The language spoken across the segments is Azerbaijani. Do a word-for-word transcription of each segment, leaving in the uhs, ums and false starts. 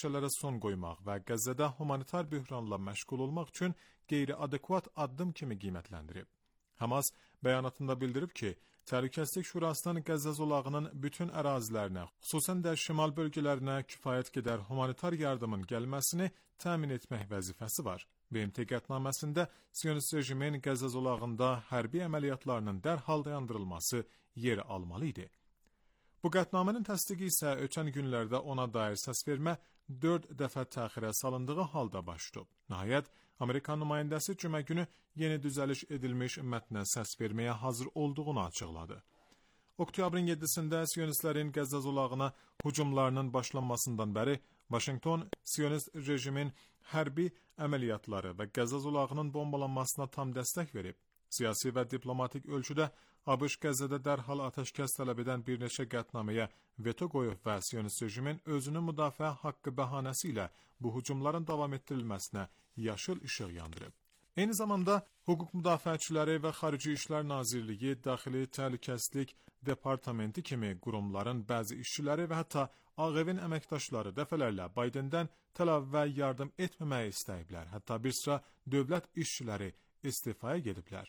son qoymaq və Qəzzədə humanitar böhranla məşğul olmaq üçün qeyri-adekvat addım kimi qiymətləndirib. Hamas bəyanatında bildirib ki, Təhlükəsizlik Şurasının Qəzza zolağının bütün ərazilərinə, xüsusən də şimal bölgələrinə kifayət qədər humanitar yardımın gəlməsini təmin etmək vəzifəsi var. B M T qətnaməsində Siyonist rejimin Qəzza zolağında hərbi əməliyyatlarının dərhal dayandırılması yer almalı idi. Bu qətnamənin təsdiqi isə ötən günlərdə ona dair səsvermə dörd dəfə təxirə salındığı halda baş tutub. Nəhayət, Amerikan nümayəndəsi cümə günü yeni düzəliş edilmiş mətnə səs verməyə hazır olduğunu açıqladı. Oktyabrın yeddisində Siyonistlərin Qəzza zolağına hücumlarının başlanmasından bəri Vaşinqton Siyonist rejimin hərbi əməliyyatları və Qəzza zolağının bombalanmasına tam dəstək verib. Siyasi və diplomatik ölçüdə ABŞ Qəzzədə dərhal atəşkəs tələb edən bir neçə qətnaməyə veto qoyub və Siyonist rejimin özünü müdafiə haqqı bəhanəsi ilə bu hücumların davam etdirilməsinə yaşıl işıq yandırıb. Eyni zamanda hüquq müdafiəçiləri və Xarici İşlər Nazirliyi, Daxili Təhlükəsizlik Departamenti kimi qurumların bəzi işçiləri və hətta Ağ Evin əməkdaşları dəfələrlə Baydendən Tel Avivə yardım etməməyi istəyiblər. Hətta bir sıra dövlət işçiləri istifaya gediblər.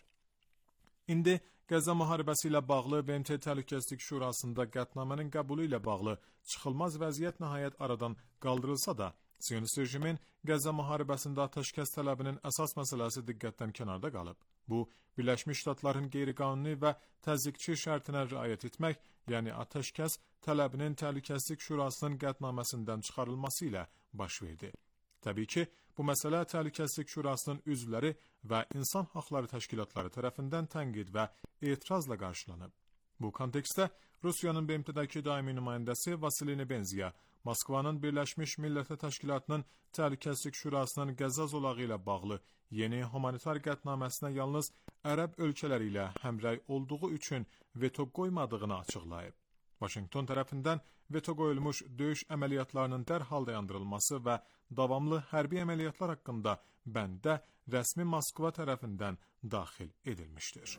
İndi Qəzza müharibəsi ilə bağlı B M T Təhlükəsizlik Şurasında qətnamənin qəbulu ilə bağlı çıxılmaz vəziyyət nəhayət aradan qaldırılsa da, Siyonist rejimin Qəzza müharibəsində atəşkəs tələbinin əsas məsələsi diqqətdən kənarda qalıb. Bu, Birləşmiş Ştatların qeyri-qanuni və təzyiqçi şərtinə riayət etmək, yəni atəşkəs tələbinin Təhlükəsizlik Şurasının qətnaməsindən çıxarılması ilə baş verdi. Təbii ki, bu məsələ Təhlükəsizlik Şurasının üzvləri və insan haqları təşkilatları tərəfindən tənqid və etirazla qarşılanıb. Bu kontekstdə Rusiyanın B M T-dəki daimi nümayəndəsi Vasili Nebenziya, Moskvanın Birləşmiş Millətlər Təşkilatının Təhlükəsizlik Şurasının Qəzza zolağı ilə bağlı yeni humanitar qətnaməsinə yalnız ərəb ölkələri ilə həmrəy olduğu üçün veto qoymadığını açıqlayıb. Vaşinqton tərəfindən veto qoyulmuş döyüş əməliyyatlarının dərhal dayandırılması və davamlı hərbi əməliyyatlar haqqında bəndə rəsmi Moskva tərəfindən daxil edilmişdir.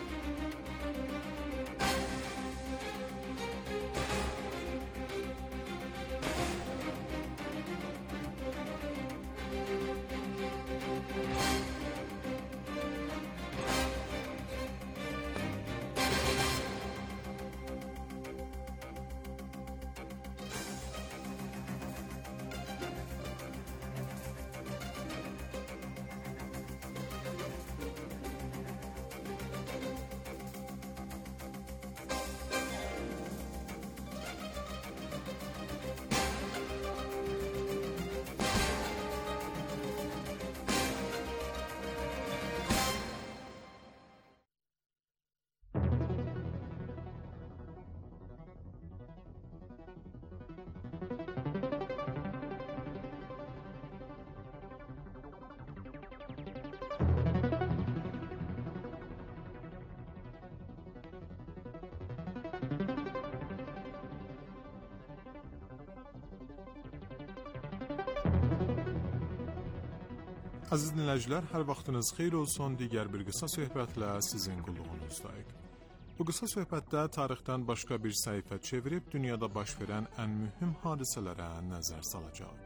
Aziz dinləyicilər, hər vaxtınız xeyir olsun, digər bir qısa söhbətlə sizin qulluğunuzdayıq. Bu qısa söhbətdə tarixdən başqa bir səhifə çevirib dünyada baş verən ən mühüm hadisələrə nəzər salacaq.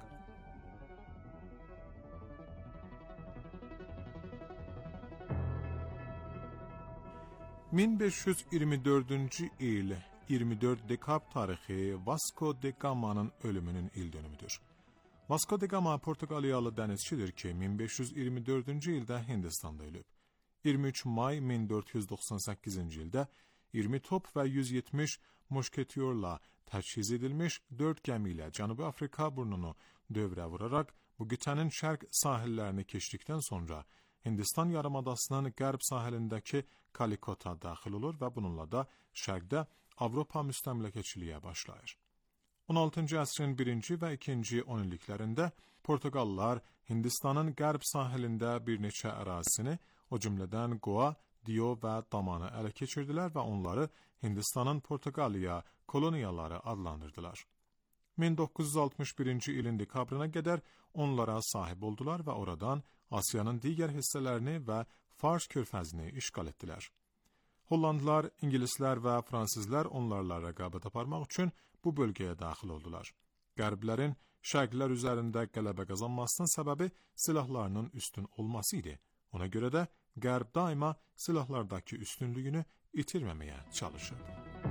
min beş yüz iyirmi dördüncü il iyirmi dörd dekabr tarixi Vasco da Gama'nın ölümünün il dönümüdür. Vasco da Gama Portuqaliyalı dənizçidir ki, min beş yüz iyirmi dördüncü ildə Hindistanda ölüb. iyirmi üç may min dörd yüz doxsan səkkizinci ildə iyirmi top və yüz yetmiş muşketyorla təchiz edilmiş dörd gəmi ilə Cənubi Afrika burnunu dövrə vuraraq bu qitənin şərq sahillərini keçdikdən sonra Hindistan yarımadasının qərb sahilindəki Kalikota daxil olur və bununla da şərqdə Avropa müstəmləkəçiliyə başlayır. on altıncı əsrin birinci və ikinci on illiklərində Portuqallılar Hindistanın qərb sahilində bir neçə ərazisini, o cümlədən Goa, Dio və Damanı ələ keçirdilər və onları Hindistanın Portuqaliya koloniyaları adlandırdılar. min doqquz yüz altmış birinci ilin dekabrına qədər onlara sahib oldular və oradan Asiyanın digər hissələrini və Fars körfəzini işğal etdilər. Hollandlar, İngilislər və Fransızlar onlarla rəqabət aparmaq üçün bu bölgəyə daxil oldular. Qərblərin şərqlər üzərində qələbə qazanmasının səbəbi silahlarının üstün olması idi. Ona görə də Qərb daima silahlardakı üstünlüyünü itirməməyə çalışır.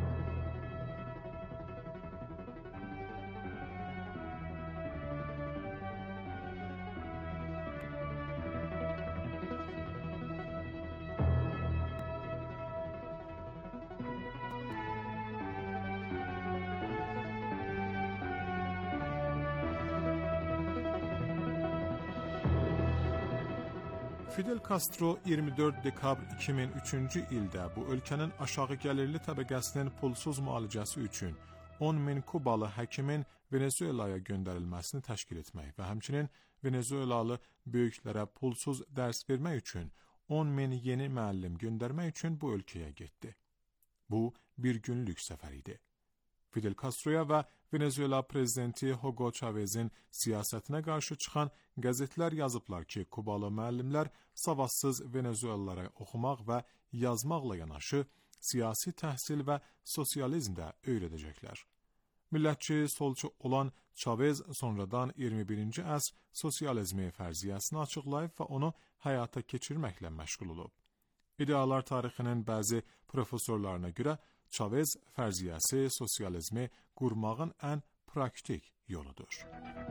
Fidel Castro iyirmi dörd dekabr iki min üçüncü ildə bu ölkənin aşağı gəlirli təbəqəsinin pulsuz müalicəsi üçün on min Kubalı həkimin Venezuelaya göndərilməsini təşkil etmək və həmçinin Venezuelalı böyüklərə pulsuz dərs vermək üçün on min yeni müəllim göndərmək üçün bu ölkəyə getdi. Bu, bir günlük səfər idi. Fidel Castroya və Venezuela prezidenti Hugo Chavez'in siyasətinə qarşı çıxan qəzetlər yazıblar ki, Kubalı müəllimlər savadsız Venezuelalara oxumaq və yazmaqla yanaşı, siyasi təhsil və sosializm də öyrədəcəklər. Millətçi, solçu olan Chavez sonradan iyirmi birinci əsr sosializmi fərziyyəsini açıqlayıb və onu həyata keçirməklə məşğul olub. İdealar tarixinin bəzi professorlarına görə Chavez fərziyyəsi sosializmi qurmağın ən praktik yoludur.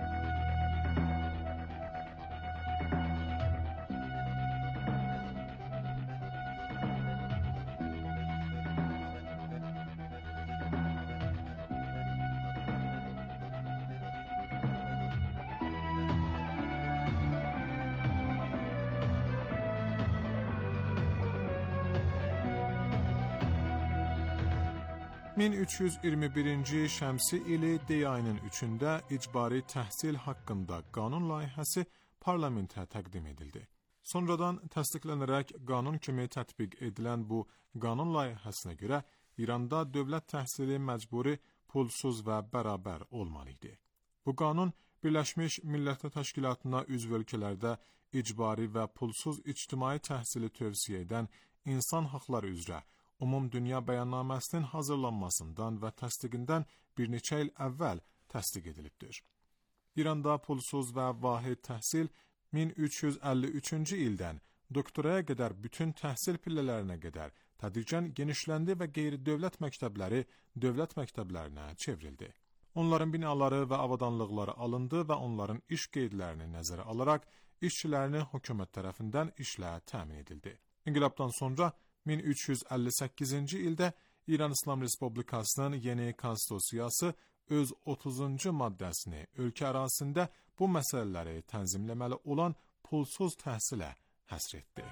min üç yüz iyirmi birinci şəmsi ili dey ayının üçündə icbari təhsil haqqında qanun layihəsi parlamentə təqdim edildi. Sonradan təsdiqlənərək qanun kimi tətbiq edilən bu qanun layihəsinə görə İranda dövlət təhsili məcburi, pulsuz və bərabər olmalı idi. Bu qanun Birləşmiş Millətlər Təşkilatına üzv ölkələrdə icbari və pulsuz ictimai təhsili tövsiyə edən insan haqları üzrə Ümum Dünya Bəyannaməsinin hazırlanmasından və təsdiqindən bir neçə il əvvəl təsdiq edilibdir. İranda pulsuz və vahid təhsil min üç yüz əlli üçüncü ildən doktoraya qədər bütün təhsil pillələrinə qədər tədricən genişləndi və qeyri-dövlət məktəbləri dövlət məktəblərinə çevrildi. Onların binaları və avadanlıqları alındı və onların iş qeydlərini nəzərə alaraq işçilərini hökumət tərəfindən işlə təmin edildi. İnqilabdan sonra min üç yüz əlli səkkizinci ildə İran İslam Respublikasının yeni konstitusiyası öz otuzuncu maddəsini ölkə ərazisində bu məsələləri tənzimləməli olan pulsuz təhsilə həsr etdi.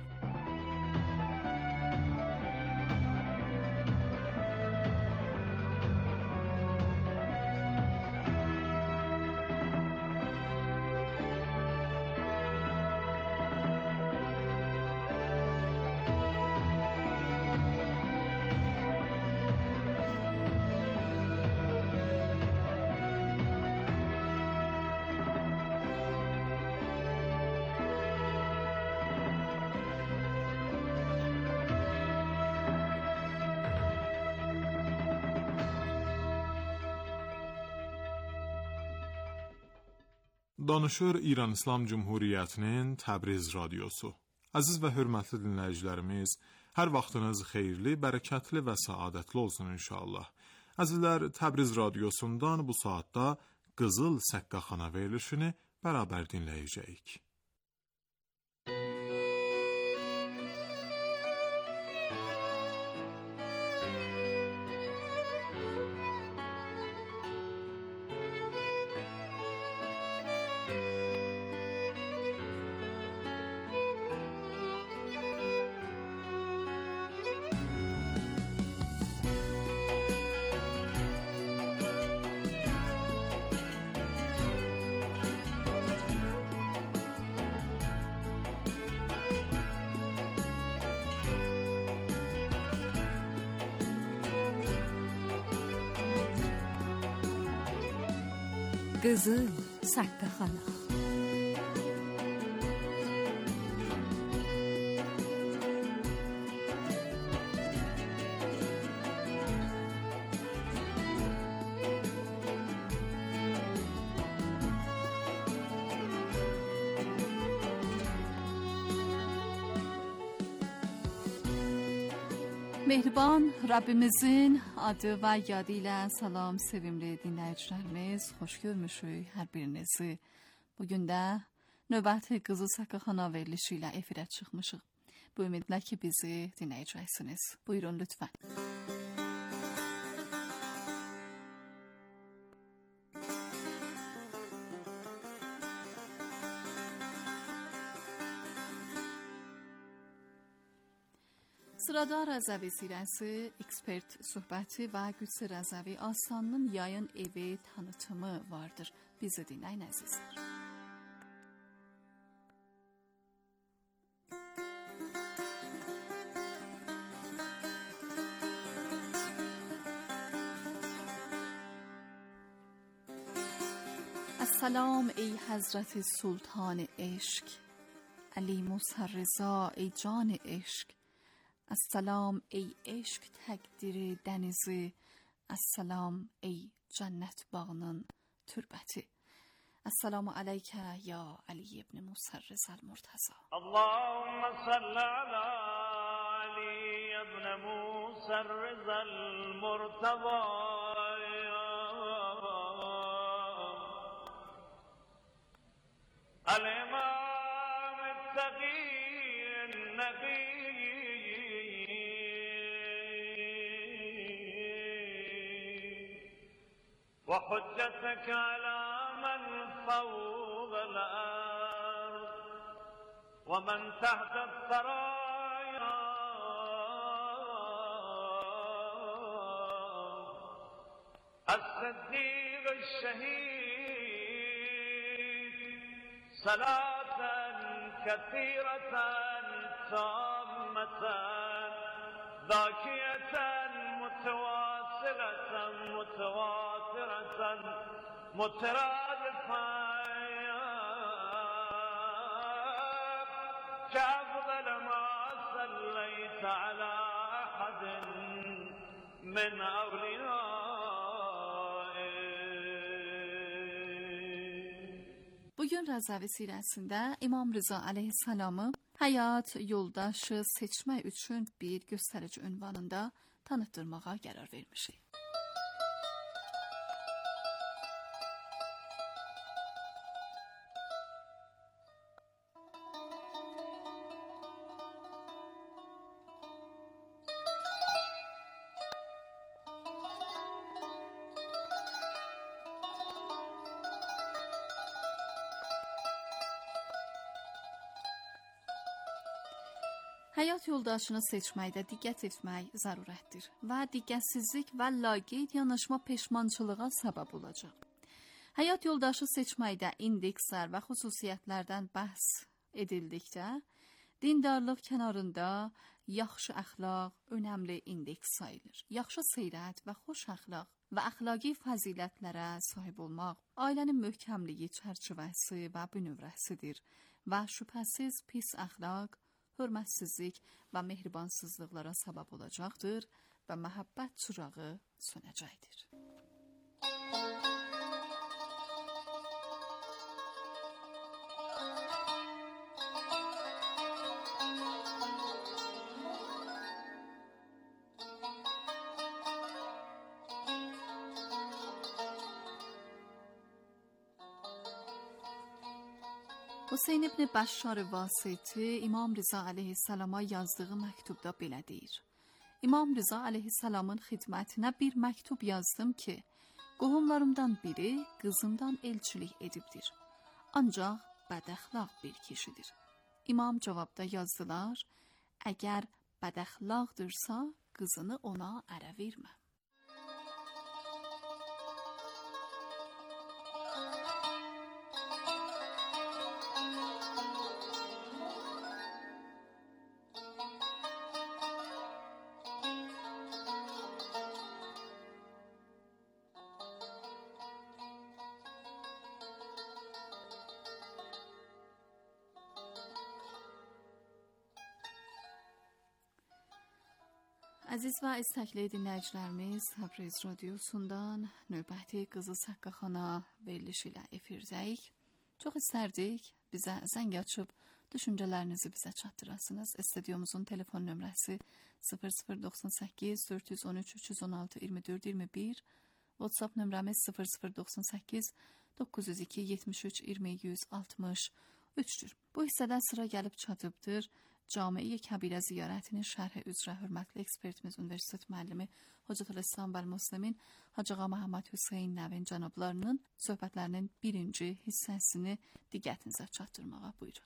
Danışır İran İslam Cumhuriyyətinin Təbriz radiosu. Əziz və hörmətli dinləyicilərimiz, hər vaxtınız xeyirli, bərəkətli və səadətli olsun inşallah. Əzizlər, Təbriz radiosundan bu saatda Qızıl Səqqaxana verilişini bərabər dinləyəcəyik. Qızıl Səqqaxana. Mehriban Rabbimizin adı və yadı ilə salam sevimli dinləyicilərimiz, xoş görmüşük hər birinizi. Bugün də növbəti Qızıl Saqqaxana verilişi ilə efirə çıxmışıq. Bu ümidlə ki bizi dinləyəcəksiniz. Buyurun lütfən. Sırada Rəzəvi sirəsi, ekspert söhbəti və Qüdsə Rəzəvi Asanının yayın evi tanıtımı vardır. Bizi dinləyin əzizlər. السلام ای حضرت سلطان عشق، علی موسی رضا ای جان عشق. السلام ای عشق təqdiri dənizi, السلام ey cənnət bağının türbəti. Esselamu aleykə ya Ali ibn Musa Rızal Murtaza. Allahümme salli ala Ali ibn Musa Rızal Murtaza. Al-İmam el-Taqi el-Nabi وحجتك على من فوق الأرض ومن تحت الثرايا الصديق الشهيد صلاة كثيرة تامة ذاكية متواصلة متواصلة مترادفة كأفضل ما صليت على أحد من أوليائك. Bugün Rəzəvi sirəsində İmam Rıza əleyhissalamı həyat yoldaşı seçmək üçün bir göstərici ünvanında tanıtdırmağa qərar vermişik. Həyat yoldaşını seçməkdə diqqət etmək zərurətdir və diqqətsizlik və laqeyd yanaşma peşmançılığa səbəb olacaq. Həyat yoldaşı seçməkdə indekslər və xüsusiyyətlərdən bəhs edildikdə, dindarlıq kənarında yaxşı əxlaq önəmli indeks sayılır. Yaxşı seyrət və xoş əxlaq və əxlaqi fəzilətlərə sahib olmaq ailənin möhkəmliyi çərçivəsi və bünövrəsidir və şübhəsiz pis əxlaq, hörmətsizlik və mehribansızlıqlara səbəb olacaqdır və məhəbbət çırağı sönəcəkdir. Hüseyn ibn Bəşşar Vasiti İmam Rıza əleyhissalama yazdığı məktubda belə deyir. İmam Rıza əleyhissalamın xidmətinə bir məktub yazdım ki, qohumlarımdan biri qızımdan elçilik edibdir. Ancaq bədəxlaq bir kişidir. İmam cavabda yazdılar, əgər bədəxlaqdırsa, qızını ona ərə vermə. Əziz və istəkli dinləyicilərimiz, Təbriz radiosundan növbəti Qızıl Saqqaxana verilişi ilə efirdəyik. Çox istərdik bizə zəng açıb düşüncələrinizi bizə çatdırasınız. Studiomuzun telefon nömrəsi sıfır sıfır doxsan səkkiz dörd yüz on üç üç yüz on altı iyirmi dörd iyirmi bir, WhatsApp nömrəmiz sıfır sıfır doxsan səkkiz doqquz yüz iki yetmiş üç iyirmi yüz altmış üçdür. Bu hissədən sıra gəlib çatıbdır. Cami-i Kəbirə ziyarətinin şərhi üzrə hörmətli ekspertimiz Universitet müəllimi Hocatülislam və Müslimin Hacı Ağa Məhəmməd Hüseyn Nəvin cənablarının söhbətlərinin birinci hissəsini diqqətinizə çatdırmağa buyurun.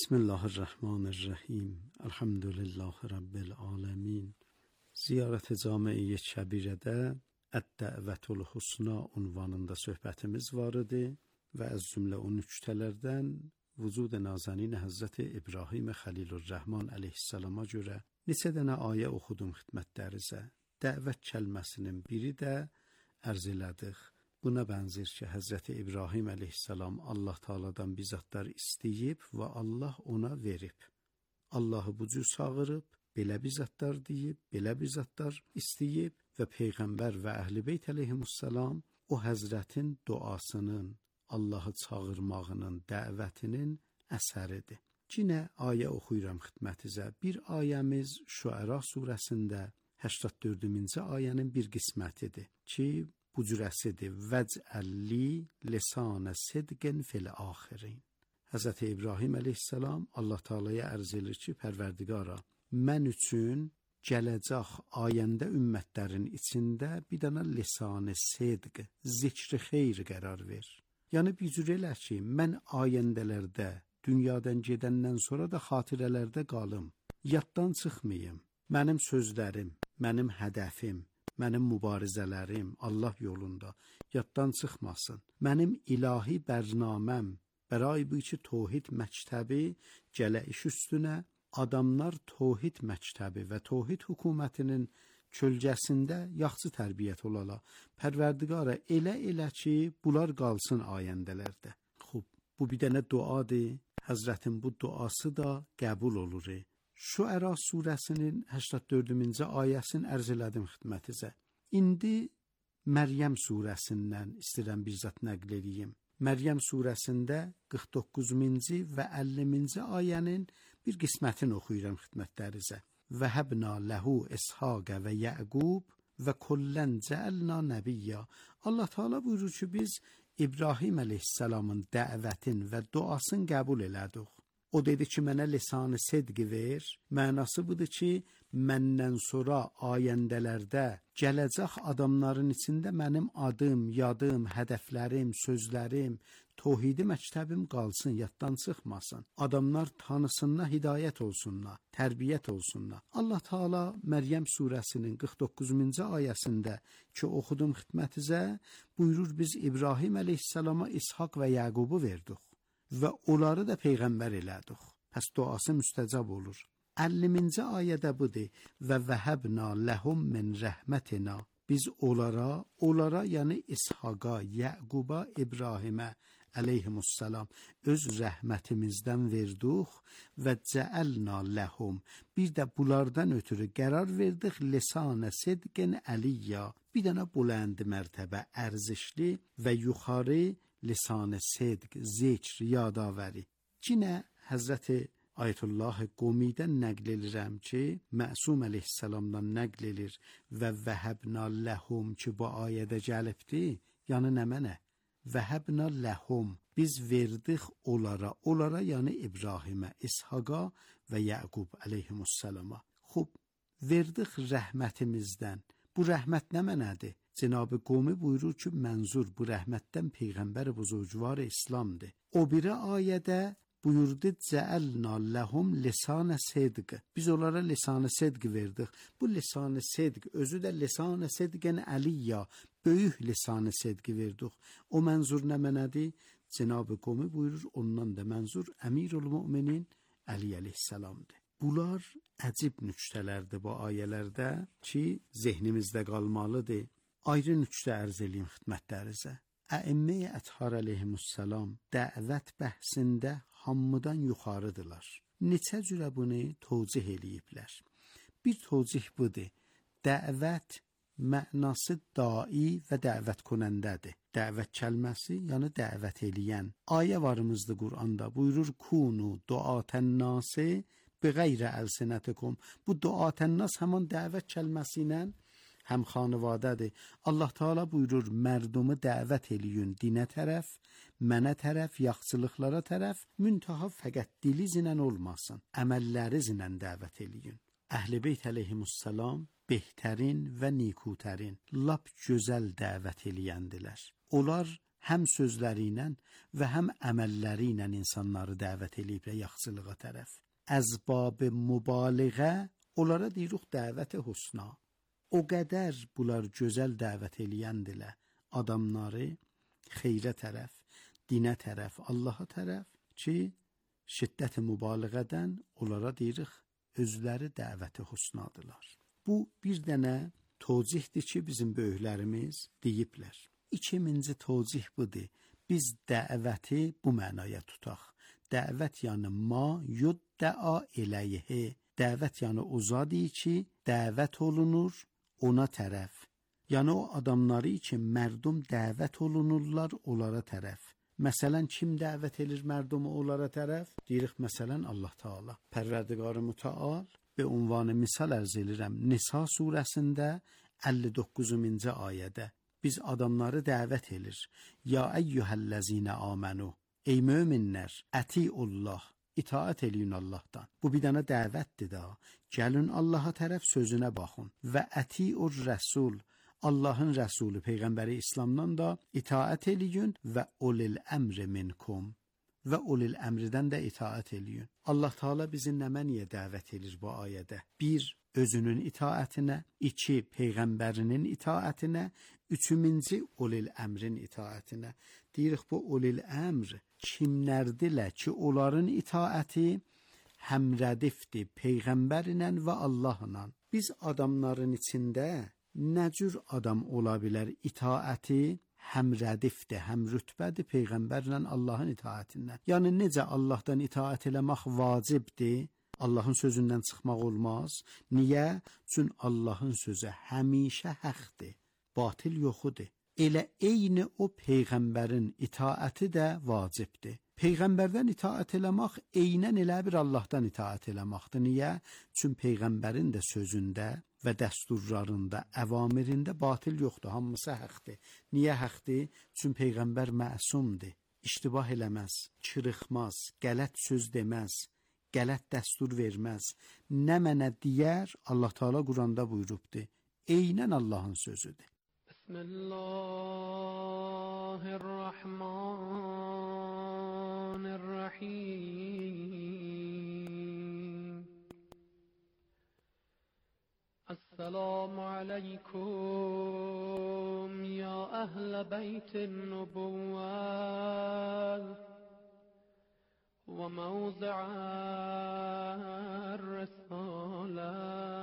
Bismillahirrahmanirrahim. Elhamdülillahi Rabbil alemin. Ziyarət Cami-i Kəbirədə Əd-Dəvətul Husna unvanında söhbətimiz var idi və az cümlə on üç nüqtələrdən vücud nazanin Həzrəti İbrahim Xəlilurrahman əleyhissalama görə neçə dənə ayə oxudum xidmətlərinizə. Dəvət kəlməsinin biri də ərz elədik. Buna bənzər ki, Həzrəti İbrahim əleyhissalam Allah Taala'dan bizatlar istəyib və Allah ona verib. Allahı bu cür çağırıb, belə bizatlar deyib, belə bizatlar istəyib və Peyğəmbər və Əhl-i Beyt əleyhimussalam o Həzrətin duasının, Allahı çağırmağının, dəvətinin əsəridir. Yenə ayə oxuyuram xidmətinizə. Bir ayəmiz Şuəra surəsində səksən dördüncü ayənin bir qismətidir ki, bu cürəsidir. Vəcəlli lisanə sidqin fil axirin. Həzrəti İbrahim əleyhissalam Allah Taala'ya ərz edir ki, Pərverdigara, mən üçün gələcək ayəndə ümmətlərin içində bir dənə lisanə sidq, zikri xeyr qərar ver. Yəni bir cür elə ki, mən ayəndələrdə, dünyadan gedəndən sonra da xatirələrdə qalım, yaddan çıxmayım. Mənim sözlərim, mənim hədəfim, mənim mübarizələrim Allah yolunda yaddan çıxmasın. Mənim ilahi bərnaməm, bəray bu ki, Tohid məktəbi gələ iş üstünə, adamlar Tohid məktəbi və Tohid hökumətinin kölgəsində yaxşı tərbiyyət olala. Pərverdigara elə elə ki, bunlar qalsın ayəndələrdə. Xub, bu bir dənə duadır. Həzrətin bu duası da qəbul olur. Şuəra surəsinin səksən dördüncü ayəsini ərz elədim xidmətinizə. İndi Məryəm surəsindən istəyirəm bir zət nəql edeyim. Məryəm surəsində qırx doqquzuncu və əlliminci ayənin bir qismətini oxuyuram xidmətlərinizə. Və həbna ləhu İshaqə və Yəqub və kullən cəəlna nəbiyyə. Allah Teala buyurur ki, biz İbrahim əleyhissalamın dəvətin və duasını qəbul elədik. O dedi ki, mənə lisan-ı sidqi ver. Mənası budur ki, məndən sonra ayəndələrdə gələcək adamların içində mənim adım, yadım, hədəflərim, sözlərim, tohidi məktəbim qalsın, yaddan çıxmasın. Adamlar tanısınlar, hidayət olsunlar, tərbiyyət olsunlar. Allah Teala Məryəm surəsinin qırx doqquzuncu ayəsində ki, oxudum xidmətinizə, buyurur biz İbrahim əleyhissalama İshaq və Yəqubu verdik və onları da peyğəmbər elədik. Pəs duası müstəcab olur. əlliminci ayədə budur. Və vəhəbna ləhum min rəhmətina. Biz onlara, onlara yəni İshaqa, Yəquba, İbrahimə əleyhimussalam öz rəhmətimizdən verdik və cəəlna ləhum. Bir də bunlardan ötürü qərar verdik lisanə sidqin əliyyə. Bir dənə buləndi mərtəbə, ərzişli və yuxarı lisanə sidq, zikr, yadavəri. Cinə Həzrəti Ayətullah Qumidən nəql edirəm ki, Məsum əleyhissalamdan nəql edir və vəhəbna ləhum ki, bu ayədə gəlibdi, yəni nə mənə? Vəhəbna ləhum, biz verdik onlara, onlara yəni İbrahimə, İshaqa və Yəqub əleyhimussalama. Xub, verdik rəhmətimizdən. Bu rəhmət nə mənədir? Cenab-ı Qumi buyurur ki, mənzur bu rəhmətdən Peyğəmbər buzurgvar İslamdır. O biri ayədə buyurdu, cəəlna ləhum lisanə sidq. Biz onlara lisanə sidq verdik. Bu lisanə sidq, özü də lisanə sidqən əliyyə, böyük lisanə sidqi verdik. O mənzur nə mənədir? Cenab-ı Qumi buyurur, ondan da mənzur Əmirul Müminin Əli əleyhissalamdır. Bunlar əcib nüqtələrdir bu ayələrdə ki, zehnimizdə qalmalıdır. Ayrı nüqtə ərz eləyim xidmətlərinizə. Əimmə-i Ətharə əleyhimussalam dəvət bəhsində hamıdan yuxarıdırlar. Neçə cürə bunu tövcih eləyiblər. Bir tövcih budur. Dəvət mənası dai və dəvət konəndədir. Dəvət kəlməsi, yəni dəvət eləyən. Ayə varımızdır Quranda. Buyurur: "Kunu duatən-nasi biğeyri elsinetikum." Bu duatən-nas həmin dəvət kəlməsi ilə həm xanavadədir. Allah Teala buyurur: "Mərdumu dəvət eləyin dinə tərəf, mənə tərəf, yaxşılıqlara tərəf, müntaha fəqət dilizinlə olmasın, əməllərinizlə dəvət eləyin." Əhl-i Beyt əleyhimussalam behtərin və nikutərin, lap gözəl dəvət eləyəndilər. Onlar həm sözləri ilə və həm əməlləri ilə insanları dəvət eləyiblər yaxşılığa tərəf. Əzbab-ı mübaliğə onlara deyirik dəvət-i husna. O qədər bunlar gözəl dəvət eləyəndilər adamları xeyrə tərəf, dinə tərəf, Allaha tərəf ki, şiddət-i mübaliğədən onlara deyirik özləri dəvət-i husnadılar. Bu bir dənə tozihdir ki, bizim böyüklərimiz deyiblər. İkinci tozih budur. Biz dəvəti bu mənaya tutaq. Dəvət yəni ma yuddəa eləyhi. Dəvət yəni o zadı ki, dəvət olunur ona tərəf. Yəni o adamları ki, mərdum dəvət olunurlar onlara tərəf. Məsələn, kim dəvət edir mərdumu onlara tərəf? Deyirik, məsələn, Allah Teala. Pərverdigar-ı Müteal به عنوان مثال ارز edirəm Nisa surəsində əlli doqquzuncu ayədə biz adamları dəvət edir. Ya eyyuhellezine amenu. Ey möminlər, ətiullah, itaat eləyin Allahdan. Bu bir dənə dəvətdir da. Gəlin Allaha tərəf sözünə baxın və ətiur rəsul. Allahın rəsulu peyğəmbəri İslamdan da itaat eləyin və ulil əmri minkum. Və ulil əmridən də itaat eləyin. Allah Teala bizi nəmə niyə dəvət edir bu ayədə? Bir, özünün itaətinə, iki, peyğəmbərinin itaətinə, üçüncü, ulil əmrin itaətinə. Deyirik, bu ulil əmr kimlərdirlər ki, onların itaəti həmrədifdir peyğəmbərlə və Allahla. Biz adamların içində nə cür adam ola bilər itaəti həm rədifdir, həm rütbədir peyğəmbərlə Allahın itaətindən. Yəni necə Allahdan itaət eləmək vacibdir, Allahın sözündən çıxmaq olmaz. Niyə? Çünki Allahın sözü həmişə həqdir, batil yoxudur. Elə eyni o peyğəmbərin itaəti də vacibdir. Peyğəmbərdən itaət eləmək eynən elə bir Allahdan itaət eləməkdir. Niyə? Çünki peyğəmbərin də sözündə və dəsturlarında, əvamirində batil yoxdur, hamısı həqdir. Niyə həqdir? Çünki peyğəmbər məsumdur, iştibah eləməz, çırıxmaz, qələt söz deməz, qələt dəstur verməz. Nə mənə deyər, Allah Teala Quranda buyurubdur. Eynən Allahın sözüdür. Bismillahirrahmanirrahim. السلام عليكم يا أهل بيت النبوة وموضع الرسالة.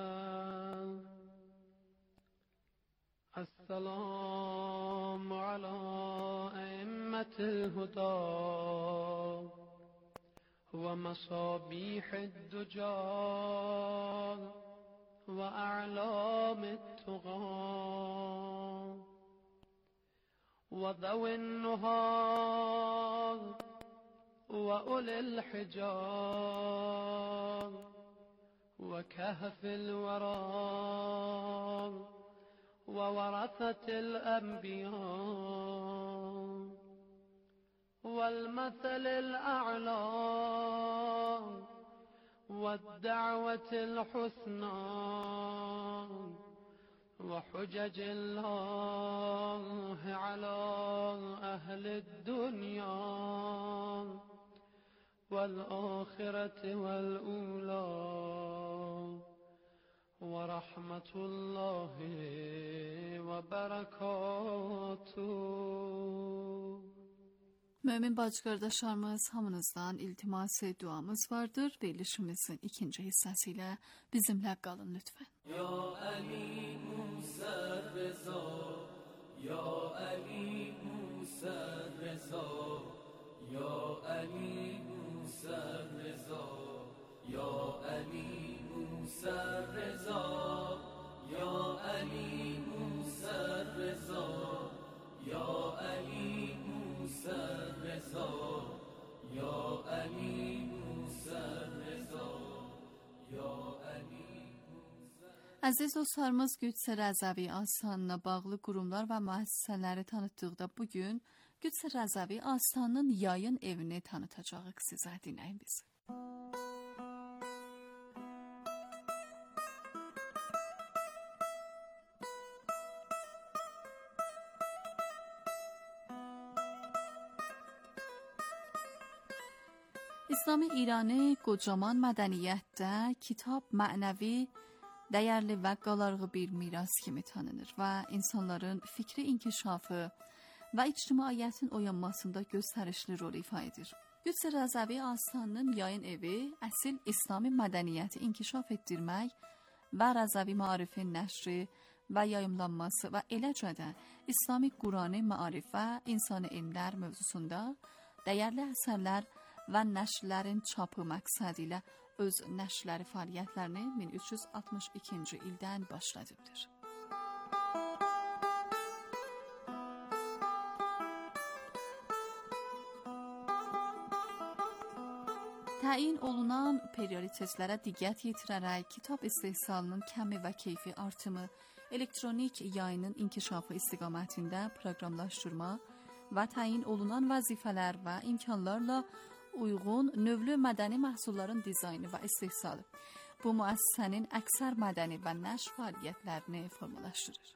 السلام على أئمة الهدى ومصابيح الدجى وأعلام التقى وذوي النهى وأولي الحجاب وكهف الورى وورثة الأنبياء والمثل الأعلى والدعوة الحسنى وحجج الله على أهل الدنيا والآخرة والأولى ورحمة الله وبركاته. Mömin bacı qardaşlarımız, hamınızdan iltimas-ı duamız vardır. Verilişimizin ikinci hissəsilə bizimlə qalın lütfən. Ya Ali Musa Reza, Ya Ali Musa Reza, Ya Ali Musa Reza, Ya Ali Musa Reza, Ya Ali Musa Reza, Ya Ali رضا یا علی موسی رضا یا علی. Əziz dostlarımız, Qüdsə Rəzəvi Astanına bağlı qurumlar və müəssisələri tanıtdıqda bugün Qüdsə Rəzəvi Astanının yayın evini tanıtacağıq sizə, dinləyin bizi. İslam İranı qocaman mədəniyyətdə kitab mənəvi, dəyərli və qalarğı bir miras kimi tanınır və insanların fikri inkişafı və ictimaiyyətin oyanmasında göstərişli rol ifa edir. Qüdsə Rəzəvi Astanının yayın evi əsil İslami mədəniyyəti inkişaf etdirmək və Rəzəvi maarifin nəşri və yayımlanması və eləcə də İslami Qurani maarif və insani elmlər mövzusunda dəyərli əsərlər və nəşrlərin çapı məqsədi ilə öz nəşrləri fəaliyyətlərini min üç yüz altmış ikinci ildən başladıbdır. Təyin olunan prioritetlərə diqqət yetirərək kitab istehsalının kəmi və keyfi artımı, elektronik yayının inkişafı istiqamətində proqramlaşdırma və təyin olunan vəzifələr və imkanlarla uyğun növlü mədəni məhsulların dizaynı və istehsalı bu müəssisənin əksər mədəni və nəşr fəaliyyətlərini formalaşdırır.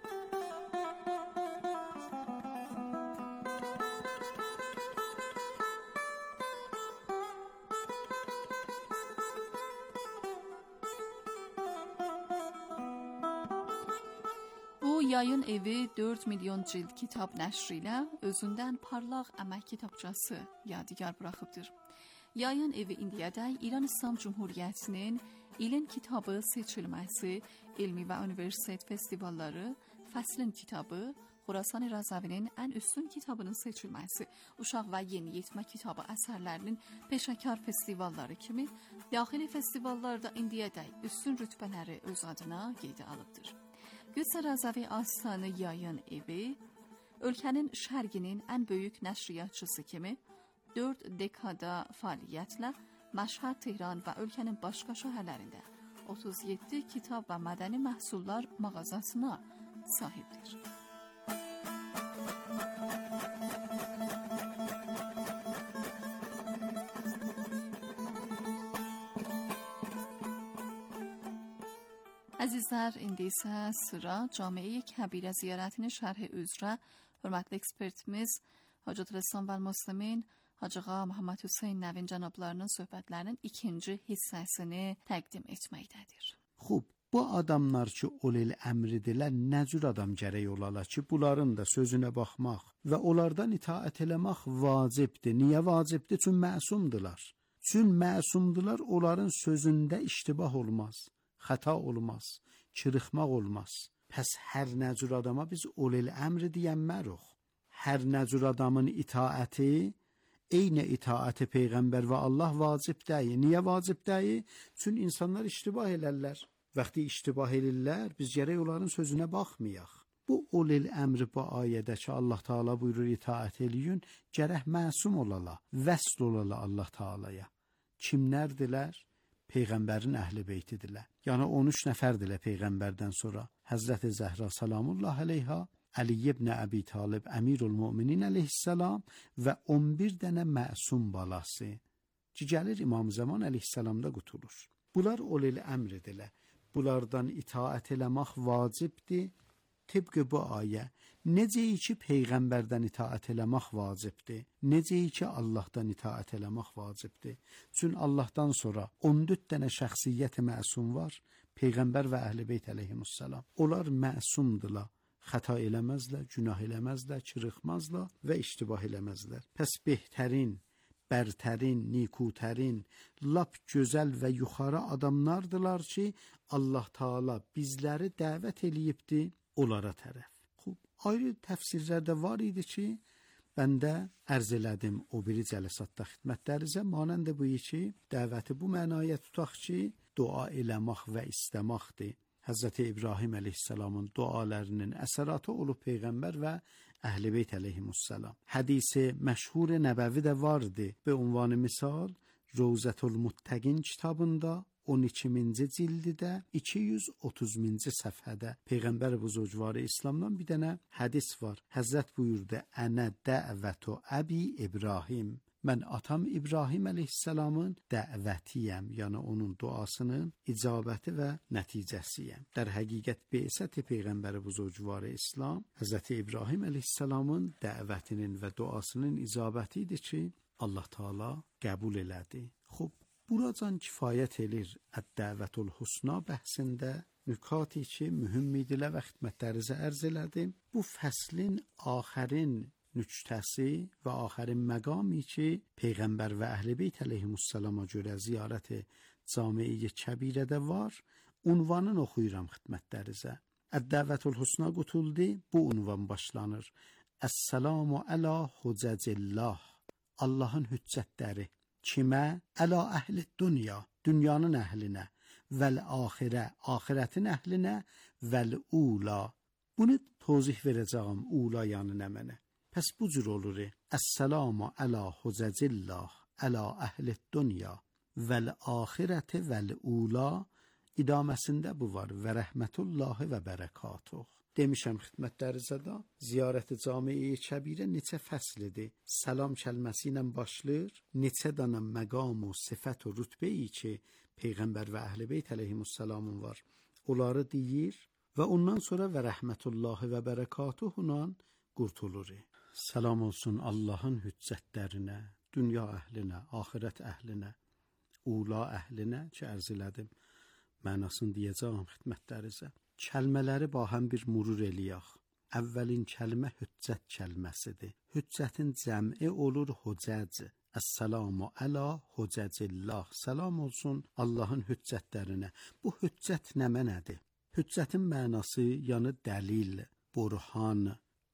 Bu yayın evi dörd milyon cild kitab nəşri ilə özündən parlaq əmək kitabçası yadigar buraxıbdır. Yayın evi indiyədək İran İslam Cumhuriyyətinin ilin kitabı seçilməsi, elmi və universitet festivalları, fəslin kitabı, Xurasan Rəzəvinin ən üstün kitabının seçilməsi, uşaq və yeniyetmə kitabı əsərlərinin peşəkar festivalları kimi daxili festivallarda indiyədək üstün rütbələri öz adına qeydə alıbdır. Qüdsə Rəzəvi Astanı yayın evi, ölkənin şərqinin ən böyük nəşriyyatçısı kimi dörd dekada fəaliyyətlə Məşhəd, Tehran və ölkənin başqa şəhərlərində otuz yeddi kitab və mədəni məhsullar mağazasına sahibdir. Əzizlər, indi isə sıra Camiə Kəbirə ziyarətinin şərhi üzrə hörmətli ekspertimiz Hacət Rəssam və Müslimin Hacı Ağa Məhəmməd Hüseyn Nəvin cənablarının söhbətlərinin ikinci hissəsini təqdim etməkdədir. Xub, bu adamlar ki, olil əmridirlər, nə cür adam gərək olalar ki, bunların da sözünə baxmaq və onlardan itaət eləmək vacibdir. Niyə vacibdir? Çün məsumdırlar. Çün məsumdırlar, onların sözündə iştibah olmaz. Xəta olmaz, çırıxmaq olmaz. Pəs hər nə cür adama biz ulil əmr deyənmərik. Hər nə cür adamın itaəti, eyni itaəti Peyğəmbər və Allah vacib deyil. Niyə vacib deyil? Çünki insanlar iştibah elərlər. Vaxtı iştibah edirlər, biz gərək onların sözünə baxmayaq. Bu ulil əmri bu ayədə ki, Allah Taala buyurur itaət eləyin, gərək məsum olala, vəsl olala Allah Taalaya. Kimlərdilər? Peyğəmbərin əhli beytidirlər. Yəni on üç nəfərdirlər Peyğəmbərdən sonra. Həzrəti Zəhra salamullah əleyha, Əli ibn Əbi Talib Əmirul Möminin əleyhissalam və on bir dənə məsum balası ki, gəlir İmam Zaman əleyhissalamda qutulur. Bunlar ulil əmridirlər. Bunlardan itaət eləmək vacibdir. Tıpkı bu ayə, necə ki Peyğəmbərdən itaət eləmək vacibdir, necə ki Allahdan itaət eləmək vacibdir. Çünki Allahdan sonra on dörd dənə şəxsiyyət məsum var, Peyğəmbər və Əhl-i Beyt əleyhimussalam. Onlar məsumdırlar, xəta eləməzlər, günah eləməzlər, çırıxmazlar və iştibah eləməzlər. Pəs behtərin, bərtərin, nikutərin, lap gözəl və yuxarı adamlardılar ki, Allah Taala bizləri dəvət eləyibdi onlara tərəf. Xub, ayrı təfsirlərdə var idi ki, mən də ərz elədim o biri cələsatda xidmətlərizə, manənd bu ki, dəvəti bu mənaya tutaq ki, dua eləmək və istəməkdir. Həzrəti İbrahim əleyhissalamın dualarının əsəratı olub Peyğəmbər və Əhl-i Beyt əleyhimussalam. Hədisi məşhur nəbəvi də vardı. Be ünvanı misal Rovzətül-Muttəqin kitabında on ikinci cildidə iki yüz otuzuncu səfhədə Peyğəmbər buzurgvarı İslamdan bir dənə hədis var. Həzrət buyurdu: "Ənə dəvətu Əbi İbrahim." Mən atam İbrahim əleyhissalamın dəvətiyəm, yəni onun duasının icabəti və nəticəsiyəm. در həqiqət Beysət Peyğəmbər buzurgvarı İslam Həzrət İbrahim əleyhissalamın dəvətinin və duasının icabəti idi ki, Allah Taala qəbul elədi. Xub, buracan kifayət edir Əd-Dəvətül Husna bəhsində nükaتی ki, mühüm idilə və xidmətlərinizə ərz elədim. Bu fəslin axərin nüktəsi və axərin məqami ki, Peyğəmbər və Əhl-i Beyt əleyhimussalama görə ziyarət Cami-i Kəbirədə var, unvanını oxuyuram xidmətlərinizə. Əd-Dəvətül Husna qutuldu, bu unvan başlanır. Əs-salamu əla hucəcillah. Allahın hüccətləri. Kimə? Əla əhli dünya, dünyanın əhlinə, vəl axirə, axirətin əhlinə, vəl ula. Bunu tozih verəcəyəm, ula yəni nə mənə. Pəs bu cür olur. Əs-salamu əla hucəcillah, əla əhli dünya, vəl axirəti vəl ula. İdaməsində bu var. Və rəhmətullahi və bərəkatuh. Demişəm xidmətlərinizə də, ziyarət-i Cami-i Kəbirə neçə fəslidir. Salam kəlməsi ilə başlayır, neçə dənə məqam و sifət و rütbəyi ki, Peyğəmbər və Əhl-i Beyt əleyhimussalamın var. Onları deyir və ondan sonra və rəhmətullahi və bərəkatuhla qurtulur. Salam olsun Allahın hüccətlərinə, dünya əhlinə, axirət əhlinə, ula əhlinə ki, ərz elədim. Mənasını deyəcəyəm xidmətlərinizə. Kəlmələri ba həm bir murur eləyək. Əvvəlin kəlmə hüccət kəlməsidir. Hüccətin cəmi olur hucəc. Əs-salamu əla hucəcillah. Salam olsun Allahın hüccətlərinə. Bu hüccət nə mənədir? Hüccətin mənası yəni dəlil, burhan,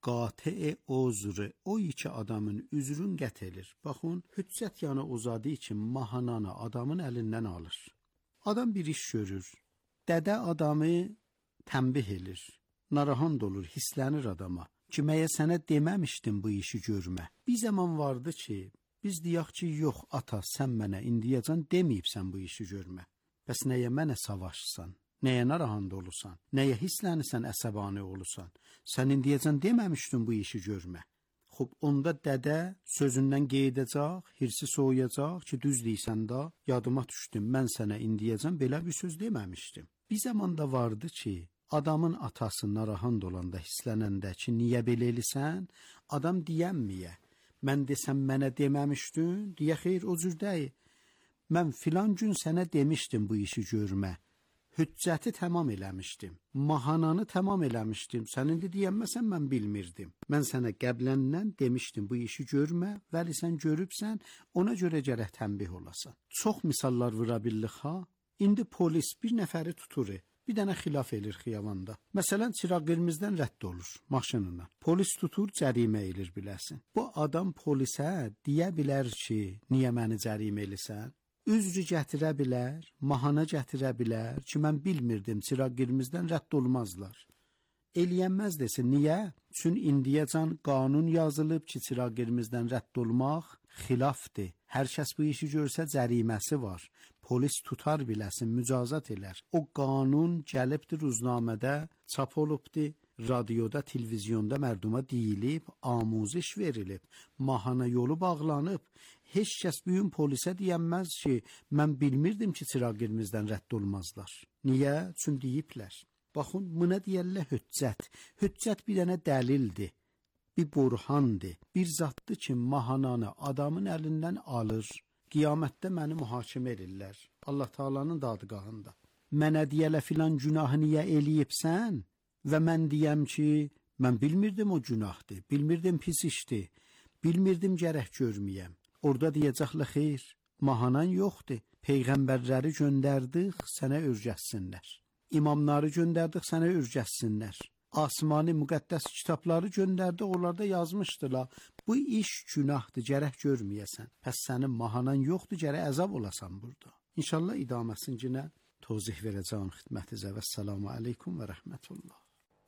qati uzr, o iki adamın üzrün qət edir. Baxın, hüccət yəni uzadı ki, mahananı adamın əlindən alır. Adam bir iş görür. Dədə adamı tənbih edir, narahat olur, hislənir adama ki, məyə sənə deməmişdim bu işi görmə. Bir zaman vardı ki, biz deyək ki, yox ata, sən mənə indiyəcən deməyibsən bu işi görmə. Bəs nəyə mənə savaşsan, nəyə narahat olursan, nəyə hislənirsən, əsəbani olursan, sən indiyəcən deməmişdin bu işi görmə. Xub, onda dədə sözündən qeydəcək, hirsi soğuyacaq ki, düz deysən da, yadıma düşdüm, mən sənə indiyəcən belə bir söz deməmişdim. Bir zamanda vardı ki, adamın atası narahat olanda, hislənəndə ki, niyə belə elisən, adam deyənməyə. Mən desəm mənə deməmişdin, deyə xeyr o cür deyil. Mən filan gün sənə demişdim bu işi görmə. Hüccəti tamam eləmişdim. Mahananı tamam eləmişdim. Sən indi deyənməsən mən bilmirdim. Mən sənə qəbləndən demişdim bu işi görmə, vəli sən görübsən, ona görə gərək tənbih olasan. Çox misallar vura bildik ha. İndi polis bir nəfəri tutur, bir dənə xilaf edir xiyabanda. Məsələn, çıraq qırmızıdan rədd olur maşınına. Polis tutur, cərimə edir biləsin. Bu adam polisə deyə bilər ki, niyə məni cərimə elisən? Üzrü gətirə bilər, mahana gətirə bilər ki, mən bilmirdim, çıraq qırmızıdan rədd olmazlar. Eləyənməz desin, niyə? Çün indiyəcən qanun yazılıb ki, çıraq qırmızıdan rədd olmaq xilafdır. Hər kəs bu işi görsə cəriməsi var. Polis tutar biləsin, mücazat elər. O qanun gəlibdir ruznamədə, çap olubdur, radioda, televizyonda mərduma deyilib, amuziş verilib, mahana yolu bağlanıb. Heç kəs bugün polisə deyənməz ki, mən bilmirdim ki, çıraq qırmızıdan rədd olmazlar. Niyə? Çün deyiblər. Baxın, buna deyərlər hüccət. Hüccət bir dənə dəlildir, bir burhandır, bir zatdır ki, mahananı adamın əlindən alır. Qiyamətdə məni mühakimə edirlər. Allah Taala'nın dadgahında. Mənə deyələ filan günahı niyə eləyibsən? Və mən deyəm ki, mən bilmirdim o günahdır, bilmirdim pis işdir, bilmirdim gərək görməyəm. Orada deyəcəklə xeyr, mahanan yoxdur. Peyğəmbərləri göndərdik, sənə örgətsinlər. İmamları göndərdik, sənə örgətsinlər. Asmani müqəddəs kitabları göndərdik, onlarda yazmışdılar. Bu iş günahdır, gərək görməyəsən. Pəs sənin mahanan yoxdur, gərək əzab olasan burada. İnşallah idaməsincinə tozih verəcəm xidmətinizə və səlamu aleykum və rəhmətullah.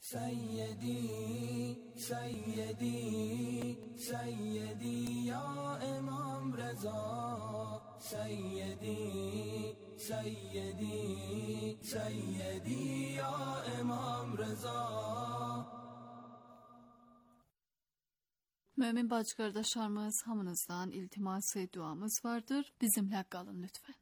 سیدی سیدی سیدی یا امام رضا سیدی سیدی سیدی یا امام رضا. Mömin bacı qardaşlarımız, hamınızdan iltimas-ı duamız vardır. Bizimlə qalın lütfən.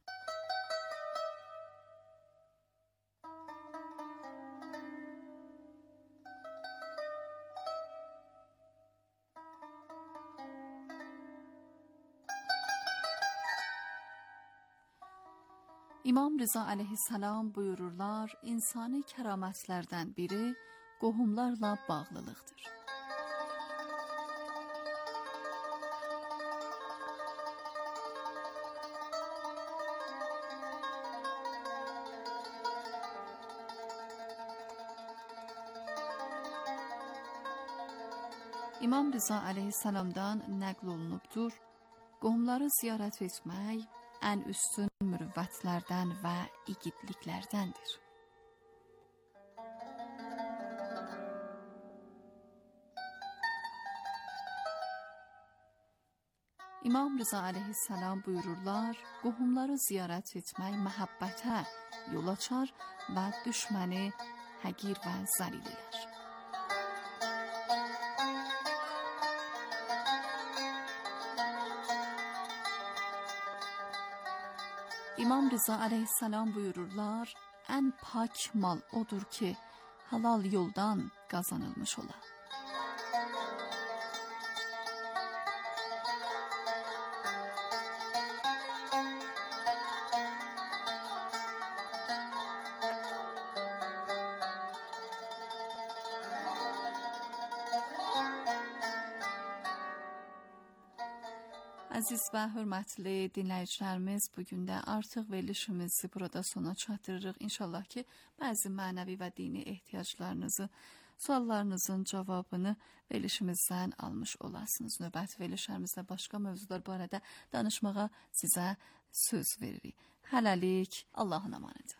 İmam Rıza aleyhissalam buyururlar, insani kəramətlərdən biri qohumlarla bağlılıqdır. İmam Rıza aleyhissalamdan nəql olunubdur, qohumları ziyarət etmək ən üstün mürüvvətlərdən və igidliklərdəndir. İmam Rıza aleyhissalam buyururlar, qohumları ziyarət etmək məhəbbətə yol açar və düşməni həqir və zəlil edər. İmam Rıza aleyhissalam buyururlar, ən pak mal odur ki, halal yoldan qazanılmış ola. Əziz və hörmətli dinləyicilərimiz, bugün də artıq verilişimizi burada sona çatdırırıq. İnşallah ki, bəzi mənəvi və dini ehtiyaclarınızı, suallarınızın cavabını verilişimizdən almış olasınız. Növbəti verilişlərimizdə başqa mövzular barədə danışmağa sizə söz veririk. Hələlik, Allahın əmanəti.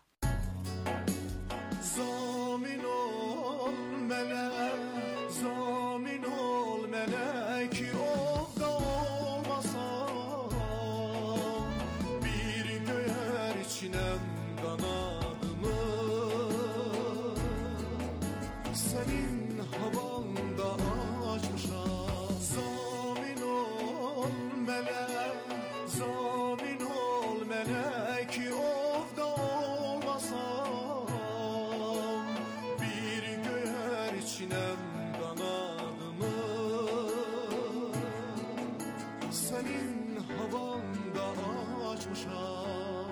Zamin ol mələk, zamin ol mələk, ovda olmasam, bir göyər içinəm qanadımı, sənin havanda açmışam. Zamin ol mələk, zamin ol mələk, ovda olmasam, bir göyər içinəm qanadımı, sənin havanda açmışam.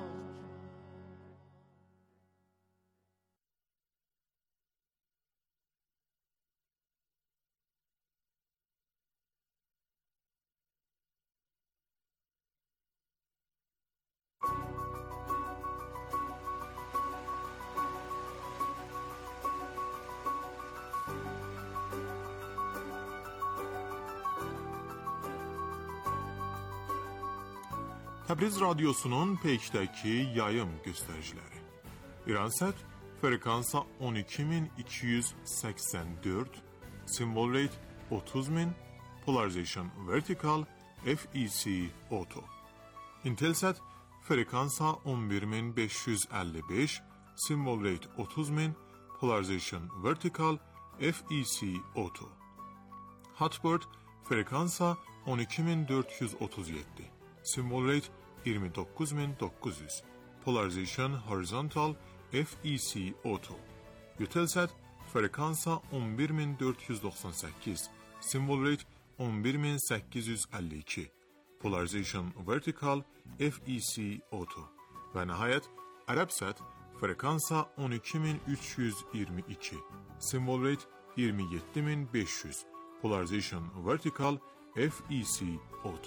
Təbriz Radyosu'nun Peyk'təki yayım göstəriciləri. İransət frekansa on iki min iki yüz səksən dörd, symbol rate otuz min, polarization vertical, F E C auto. Intelsat frekansa on bir min beş yüz əlli beş, symbol rate otuz min, polarization vertical, F E C auto. Hotbird frekansa on iki min dörd yüz otuz yeddi, symbol rate iyirmi doqquz min doqquz yüz, polarization horizontal, F E C auto. Eutelsat frekansa on bir min dörd yüz doxsan səkkiz, symbol rate on bir min səkkiz yüz əlli iki, polarization vertical, F E C auto. Və nəhayət Ərəbsat frekansa on iki min üç yüz iyirmi iki, symbol rate iyirmi yeddi min beş yüz, polarization vertical, F E C auto.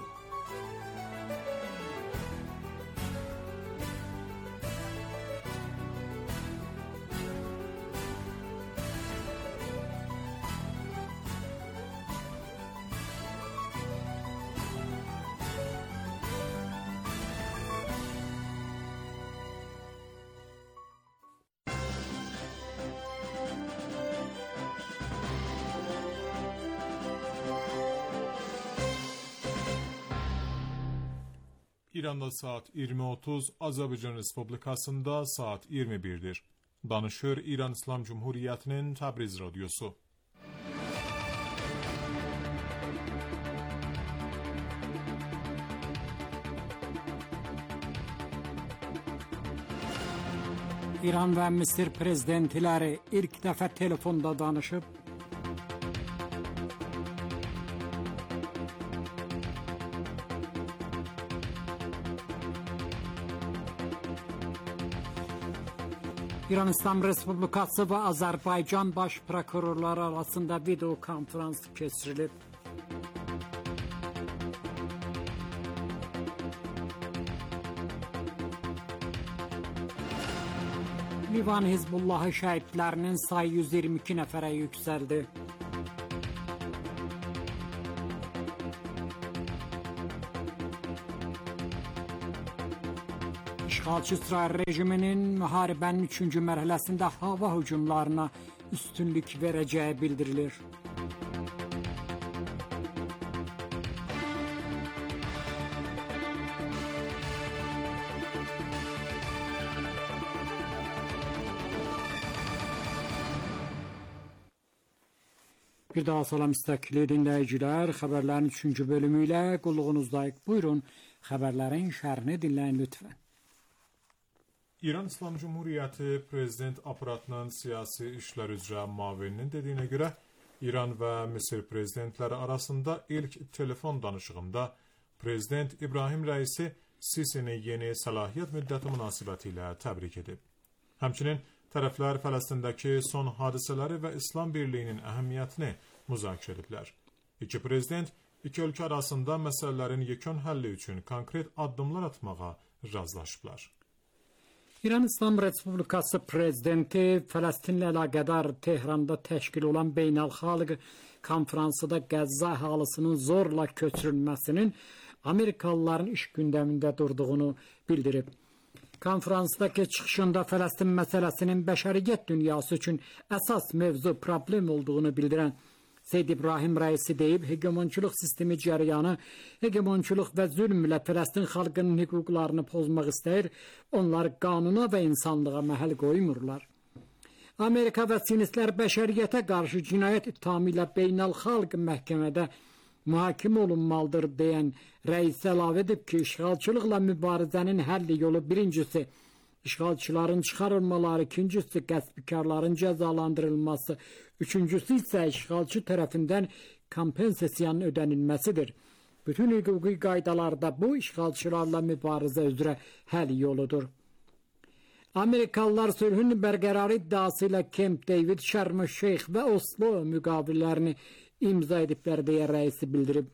İranda saat iyirmi otuz, Azərbaycan Respublikasında saat iyirmi birdir. Danışır İran İslam Cumhuriyeti'nin Təbriz Radyosu. İran və Misir prezidentləri ilk dəfə telefonda danışıb. İran İslam Respublikası və Azərbaycan baş prokurorları arasında video konferans keçirilib. Livan Hizbullahı şəhidlərinin sayı yüz iyirmi iki nəfərə yüksəldi. İşğalçı İsrail rejiminin müharibənin üçüncü mərhələsində hava hücumlarına üstünlük verəcəyi bildirilir. Bir daha salam istekli dinləyicilər, xəbərlərin üçüncü bölümü ilə qulluğunuzdayıq. Buyurun, xəbərlərin şərhini dinləyin lütfən. İran İslam Cumhuriyeti Prezident aparatının siyasi işlər üzrə mavininin dediyinə görə, İran və Misir prezidentləri arasında ilk telefon danışığında Prezident İbrahim Rəisi Sisini yeni səlahiyyət müddəti münasibəti ilə təbrik edib. Həmçinin tərəflər Fələstindəki son hadisələri və İslam birliyinin əhəmiyyətini müzakirə ediblər. İki prezident iki ölkə arasında məsələlərin yekun həlli üçün konkret addımlar atmağa razılaşıblar. İran İslam Respublikası prezidenti Fələstinlə əlaqədar Tehranda təşkil olan beynəlxalq konferansında Qəzza əhalisinin zorla köçürülməsinin Amerikalıların iş gündəmində durduğunu bildirib. Konferansdakı çıxışında Fələstin məsələsinin bəşəriyyət dünyası üçün əsas mövzu problem olduğunu bildirən Seyyid İbrahim Rəisi deyib, hegemonçuluq sistemi cəryanı, hegemonçuluq və zülmlə Fələstin xalqının hüquqlarını pozmaq istəyir, onlar qanuna və insanlığa məhəl qoymurlar. Amerika və sinistlər bəşəriyyətə qarşı cinayət ittihamı ilə beynəlxalq məhkəmədə mühakimə olunmalıdır deyən rəis əlavə edib ki, işğalçılıqla mübarizənin həlli yolu birincisi, işğalçıların çıxarılmaları, ikincisi qəsbkarların cəzalandırılması, üçüncüsü isə işğalçı tərəfindən kompensasiyanın ödənilməsidir. Bütün hüquqi qaydalarda bu işğalçılarla mübarizə üzrə həll yoludur. Amerikalılar sülhün bərqərarı iddiası ilə Camp David, Şərm Şeyx və Oslo müqavilələrini imza ediblər deyə rəisi bildirib.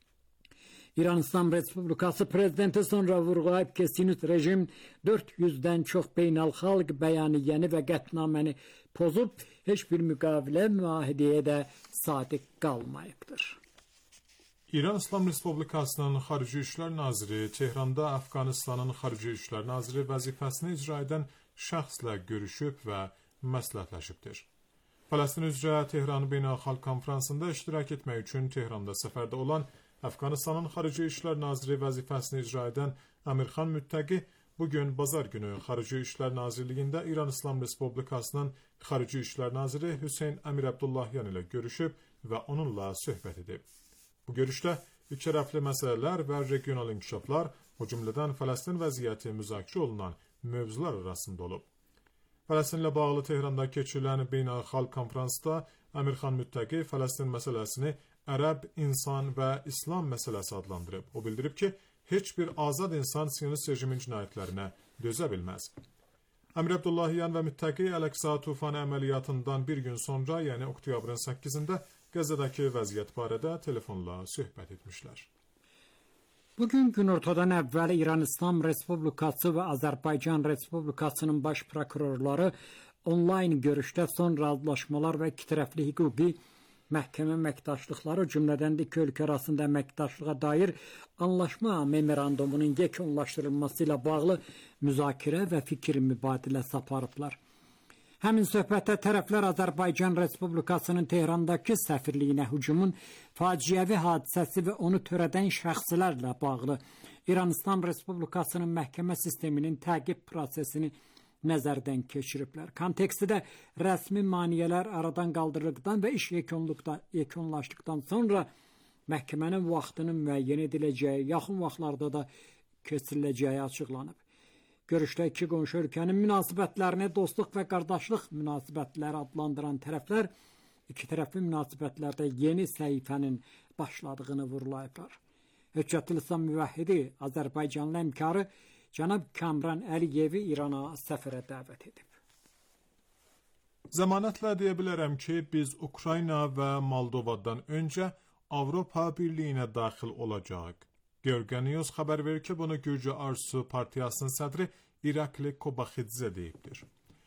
İran İslam Respublikası prezidenti sonra vurğulayıb ki, sinist rejim dörd yüzdən çox beynəlxalq bəyaniyəni və qətnaməni pozub, heç bir müqavilə müahidəyə də sadiq qalmayıbdır. İran İslam Respublikasının Xarici İşlər Naziri Tehranda Əfqanistanın Xarici İşlər Naziri vəzifəsini icra edən şəxslə görüşüb və məsləhətləşibdir. Fələstin üzrə Tehran Beynəlxalq Konferansında iştirak etmək üçün Tehranda səfərdə olan Əfqanistanın Xarici İşlər Naziri vəzifəsini icra edən Əmirxan Müttəqi bugün bazar günü Xarici İşlər Nazirliyində İran İslam Respublikasının Xarici İşlər Naziri Hüseyn Əmir Abdullahyan ilə görüşüb və onunla söhbət edib. Bu görüşdə ikitərəfli məsələlər və regional inkişaflar, o cümlədən Fələstin vəziyyəti müzakirə olunan mövzular arasında olub. Fələstinlə bağlı Tehranda keçirilən beynəlxalq konferansda Əmirxan Müttəqi Fələstin məsələsini Ərəb, insan və İslam məsələsi adlandırıb. O bildirib ki, heç bir azad insan siyonist rejimin cinayətlərinə dözə bilməz. Əmir Abdullahyan və Müttəqi Əl-Əqsa tufanı əməliyyatından bir gün sonra, yəni oktyabrın səkkizində Qəzzədəki vəziyyət barədə telefonla söhbət etmişlər. Bugün günortadan əvvəl İran İslam Respublikası və Azərbaycan Respublikasının baş prokurorları onlayn görüşdə son razılaşmalar və ikitərəfli hüquqi məhkəmə əməkdaşlıqları, cümlədən də iki ölkə arasında əməkdaşlığa dair anlaşma memorandumunun yekunlaşdırılması ilə bağlı müzakirə və fikir mübadiləsi aparıblar. Həmin söhbətdə tərəflər Azərbaycan Respublikasının Tehrandakı səfirliyinə hücumun faciəvi hadisəsi və onu törədən şəxslərlə bağlı İran İslam Respublikasının məhkəmə sisteminin təqib prosesini nəzərdən keçiriblər. Kontekstdə rəsmi maneələr aradan qaldırıldıqdan və iş yekunluqda yekunlaşdıqdan sonra məhkəmənin vaxtının müəyyən ediləcəyi, yaxın vaxtlarda da keçiriləcəyi açıqlanıb. Görüşdə iki qonşu ölkənin münasibətlərini dostluq və qardaşlıq münasibətləri adlandıran tərəflər iki tərəfli münasibətlərdə yeni səhifənin başladığını vurgulayıblar. Höccətül İslam Müvəhhidi Azərbaycanlı həmkarı Cənab Kamran Əliyevi İrana səfərə dəvət edib. Zəmanətlə deyə bilərəm ki, biz Ukrayna və Moldovadan öncə Avropa Birliyinə daxil olacağıq. Georgia News xəbər verir ki, bunu Gürcü Arzu Partiyasının sədri İrakli Kobaxidze deyibdir.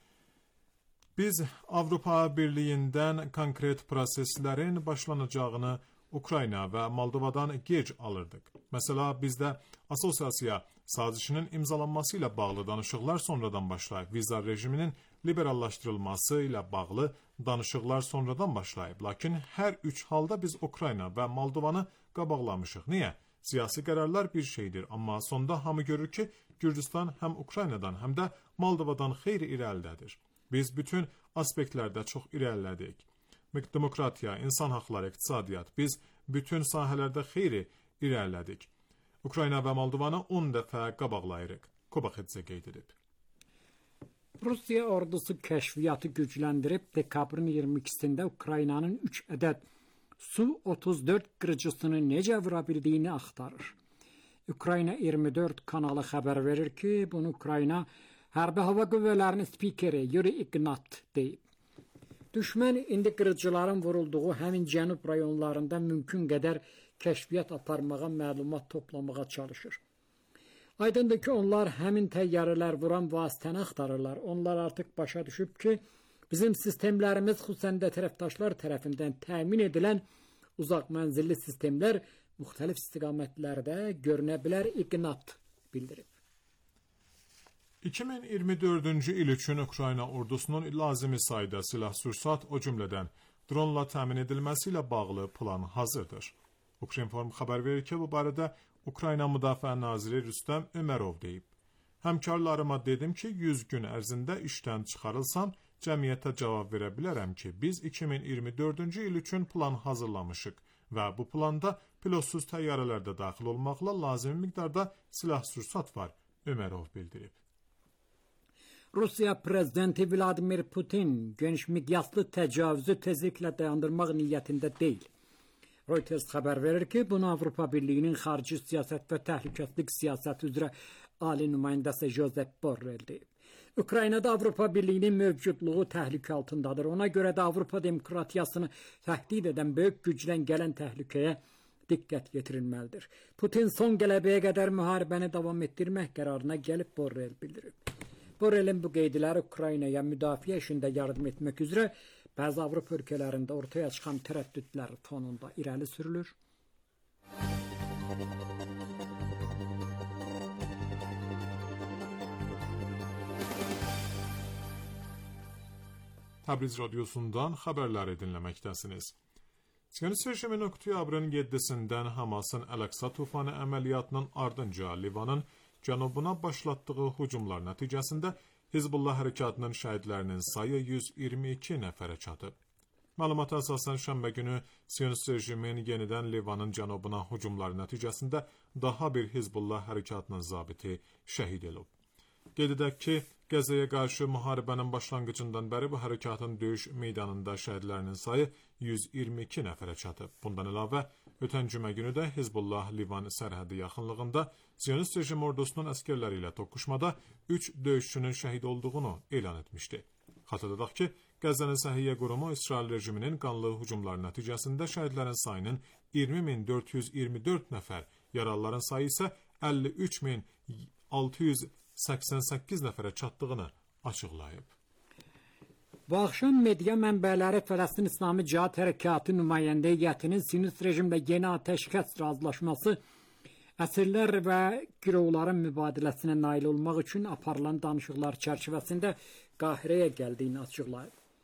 Biz Avropa Birliyindən konkret proseslərin başlanacağını Ukrayna və Moldovadan gec alırdıq. Məsələ, bizdə assosiasiya sazişinin imzalanması ilə bağlı danışıqlar sonradan başlayıb. Viza rejiminin liberallaşdırılması ilə bağlı danışıqlar sonradan başlayıb. Lakin hər üç halda biz Ukrayna və Moldovanı qabaqlamışıq. Niyə? Siyasi qərarlar bir şeydir, amma sonda hamı görür ki, Gürcüstan həm Ukraynadan, həm də Moldovadan xeyli irəlidədir. Biz bütün aspektlərdə çox irəlilədik. Demokratiya, insan haqları, iqtisadiyyat, biz bütün sahələrdə xeyli irəlilədik. Ukrayna və Moldovanı on dəfə qabaqlayırıq. Kobaxidze qeyd edib. Rusiya ordusu kəşfiyyatı gücləndirib dekabrın iyirmi ikisində Ukraynanın üç ədəd Su otuz dörd qırıcısını necə vura bildiyini axtarır. Ukrayna iyirmi dörd kanalı xəbər verir ki, bunu Ukrayna Hərbi Hava Qüvvələrinin spikeri Yuri Ignat deyib. Düşmən indi qırıcıların vurulduğu həmin cənub rayonlarında mümkün qədər kəşfiyyat aparmağa, məlumat toplamağa çalışır. Aydındır ki, onlar həmin təyyarələr vuran vasitəni axtarırlar. Onlar artıq başa düşüb ki, bizim sistemlərimiz xüsusən də tərəfdaşlar tərəfindən təmin edilən uzaq mənzilli sistemlər müxtəlif istiqamətlərdə görünə bilər, Ignat bildirib. iki min iyirmi dördüncü il üçün Ukrayna ordusunun lazımi sayda silah-sursat, o cümlədən dronla təmin edilməsi ilə bağlı plan hazırdır. Ukrinform xəbər verir ki, bu barədə Ukrayna Müdafiə Naziri Rüstəm Ömərov deyib. Həmkarlarıma dedim ki, yüz gün ərzində işdən çıxarılsam, cəmiyyətə cavab verə bilərəm ki, biz iki min iyirmi dördüncü il üçün plan hazırlamışıq və bu planda pilotsuz təyyarələrdə daxil olmaqla lazımi miqdarda silah-sursat var, Ömərov bildirib. Rusiya prezidenti Vladimir Putin geniş miqyaslı təcavüzü tezliklə dayandırmaq niyyətində deyil. Reuters xəbər verir ki, bunu Avropa Birliyinin xarici siyasət və təhlükəsizlik siyasəti üzrə ali nümayəndəsi Josep Borrell deyib. Ukraynada Avropa Birliyinin mövcudluğu təhlükə altındadır. Ona görə də Avropa demokratiyasını təhdid edən böyük gücdən gələn təhlükəyə diqqət yetirilməlidir. Putin son qələbəyə qədər müharibəni davam etdirmək qərarına gəlib, Borrell bildirib. Borrellin bu qeydləri Ukraynaya müdafiə işində yardım etmək üzrə bəzi Avropa ölkələrində ortaya çıxan tərəddüdlər fonunda irəli sürülür. Təbriz radiosundan xəbərləri dinləməkdəsiniz. Siyonist rejimin oktyabrın yeddisindən Hamasın Əl-Əqsa tufanı əməliyyatının ardınca Livanın cənubuna başlatdığı hücumlar nəticəsində Hizbullah hərəkatının şəhidlərinin sayı yüz iyirmi iki nəfərə çatıb. Məlumata əsasən şənbə günü Siyonist rejimin yenidən Livanın cənubuna hücumları nəticəsində daha bir Hizbullah hərəkatının zabiti şəhid olub. Qeyd edək ki, Qəzzəyə qarşı müharibənin başlanğıcından bəri bu hərəkatın döyüş meydanında şəhidlərinin sayı yüz iyirmi iki nəfərə çatıb. Bundan əlavə, ötən cümə günü də Hizbullah Livan sərhədi yaxınlığında Siyonist rejim ordusunun əskərləri ilə toqquşmada üç döyüşçünün şəhid olduğunu elan etmişdi. Xatırladaq ki, Qəzzənin Səhiyyə Qurumu İsrail rejiminin qanlı hücumları nəticəsində şəhidlərin sayının iyirmi min dörd yüz iyirmi dörd nəfər, yaralıların sayı isə əlli üç min altı yüz səksən səkkiz nəfərə çatdığını açıqlayıb. Bu axşam media mənbələri Fələstin İslami Cihad Hərəkatı nümayəndə heyətinin Siyonist rejimlə yeni atəşkəs razılaşması əsirlər və girovların mübadiləsinə nail olmaq üçün aparılan danışıqlar çərçivəsində Qahirəyə gəldiyini açıqlayıb.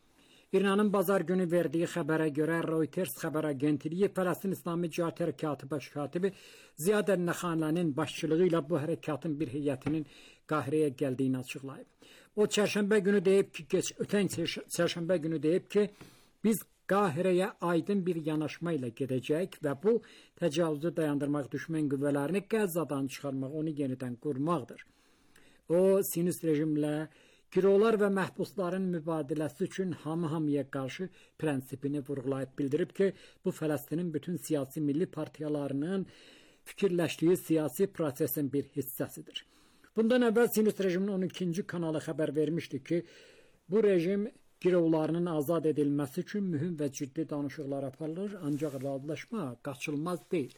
İranın bazar günü verdiyi xəbərə görə Reuters xəbər agentliyi Fələstin İslami Cihad Hərəkatı baş katibi Ziyad Əlnəxanənin başçılığı ilə bu hərəkatın bir heyətinin Qahirəyə gəldiyini açıqlayıb. O çərşənbə günü deyib ki, geç ötən çərşənbə günü deyib ki, biz Qahirəyə aydın bir yanaşma ilə gedəcək və bu təcavüzü dayandırmaq, düşmən qüvvələrini Qəzzadan çıxarmaq, onu yenidən qurmaqdır. O, Siyonist rejimlə girovlar və məhbusların mübadiləsi üçün hamı-hamıya qarşı prensipini vurğulayıb bildirib ki, bu Fələstinin bütün siyasi milli partiyalarının fikirləşdiyi siyasi prosesin bir hissəsidir. Bundan əvvəl Siyonist rejimin on ikinci kanalı xəbər vermişdi ki, bu rejim girovlarının azad edilməsi üçün mühüm və ciddi danışıqlar aparılır, ancaq razılaşma qaçılmaz deyil.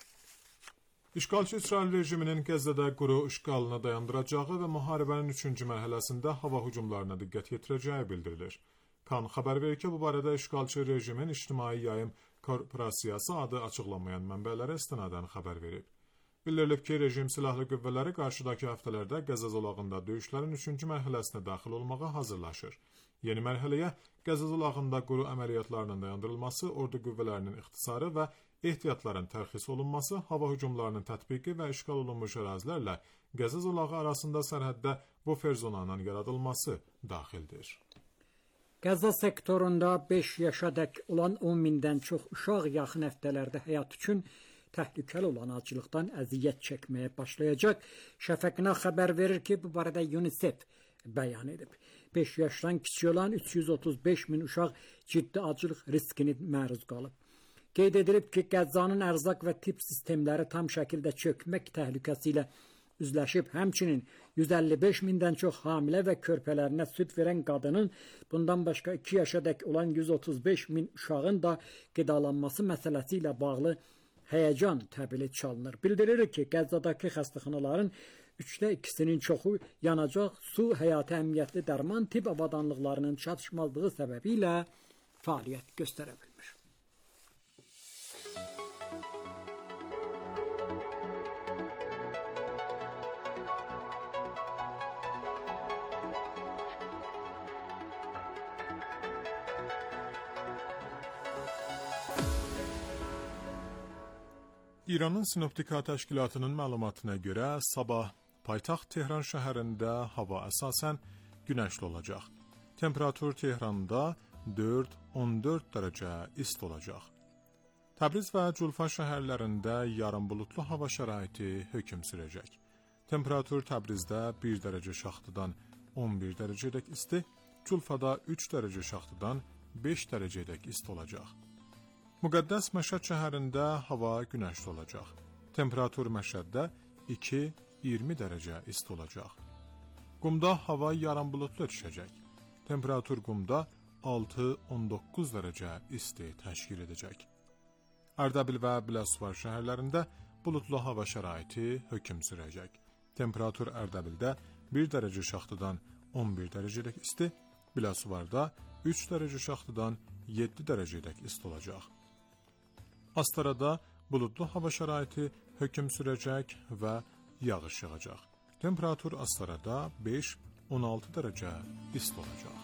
İşğalçı İsrail rejiminin Qəzzədə quru işğalını dayandıracağı və müharibənin üçüncü mərhələsində hava hücumlarına diqqət yetirəcəyi bildirilir. Kan xəbər verir ki, bu barədə işğalçı rejimin İctimai Yayım Korporasiyası adı açıqlanmayan mənbələrə istinadən xəbər verib. Bildirilib ki, rejim silahlı qüvvələri qarşıdakı həftələrdə Qəzza zolağında döyüşlərin üçüncü mərhələsinə daxil olmağa hazırlaşır. Yeni mərhələyə Qəzza zolağında quru əməliyyatlarının dayandırılması, ordu qüvvələrinin ixtisarı və ehtiyatların tərxis olunması, hava hücumlarının tətbiqi və işğal olunmuş ərazilərlə Qəzza zolağı arasında sərhəddə bufer zonanın yaradılması daxildir. Qəzza sektorunda beş yaşa dək olan on mindən çox uşaq yaxın həftələrdə həyat üçün təhlükəli olan acılıqdan əziyyət çəkməyə başlayacaq. Şəfəqinə xəbər verir ki, bu barədə UNICEF bəyan edib. beş yaşdan kiçik olan üç yüz otuz beş min uşaq ciddi acılıq riskini məruz qalıb. Qeyd edilib ki, Qəzzanın ərzaq və tibb sistemləri tam şəkildə çökmək təhlükəsi ilə üzləşib. Həmçinin yüz əlli beş mindən çox hamilə və körpələrinə süd verən qadının, bundan başqa iki yaşa dək olan yüz otuz beş min uşağın da qidalanması məsələsi ilə bağlı həyəcan təbili çalınır. Bildirilir ki, Qəzzadakı xəstəxanaların üçdə ikisinin çoxu yanacaq, su, həyati əhəmiyyətli dərman, tibb avadanlıqlarının çatışmazlığı səbəbilə fəaliyyət göstərə bilmir. İranın Sinoptika Təşkilatının məlumatına görə sabah paytaxt Tehran şəhərində hava əsasən günəşli olacaq. Temperatur Tehranda dörd on dörd dərəcə isti olacaq. Təbriz və Culfa şəhərlərində yarım bulutlu hava şəraiti hökm sürəcək. Temperatur Təbrizdə bir dərəcə şaxtadan on bir dərəcədək isti, Culfada üç dərəcə şaxtadan beş dərəcədək isti olacaq. Müqəddəs Məşəd şəhərində hava günəşli olacaq. Temperatur Məşəddə iki iyirmi dərəcə isti olacaq. Qumda hava yarım bulutlu düşəcək. Temperatur Qumda altı on doqquz dərəcə isti təşkil edəcək. Ərdəbil və Biləsuvar şəhərlərində bulutlu hava şəraiti hökm sürəcək. Temperatur Ərdəbildə bir dərəcə şaxtadan on bir dərəcədək isti, Biləsuvarda üç dərəcə şaxtadan yeddi dərəcədək isti olacaq. Astarada bulutlu hava şəraiti hökm sürəcək və yağış yağacaq. Temperatur Astarada beş on altı dərəcə isti olacaq.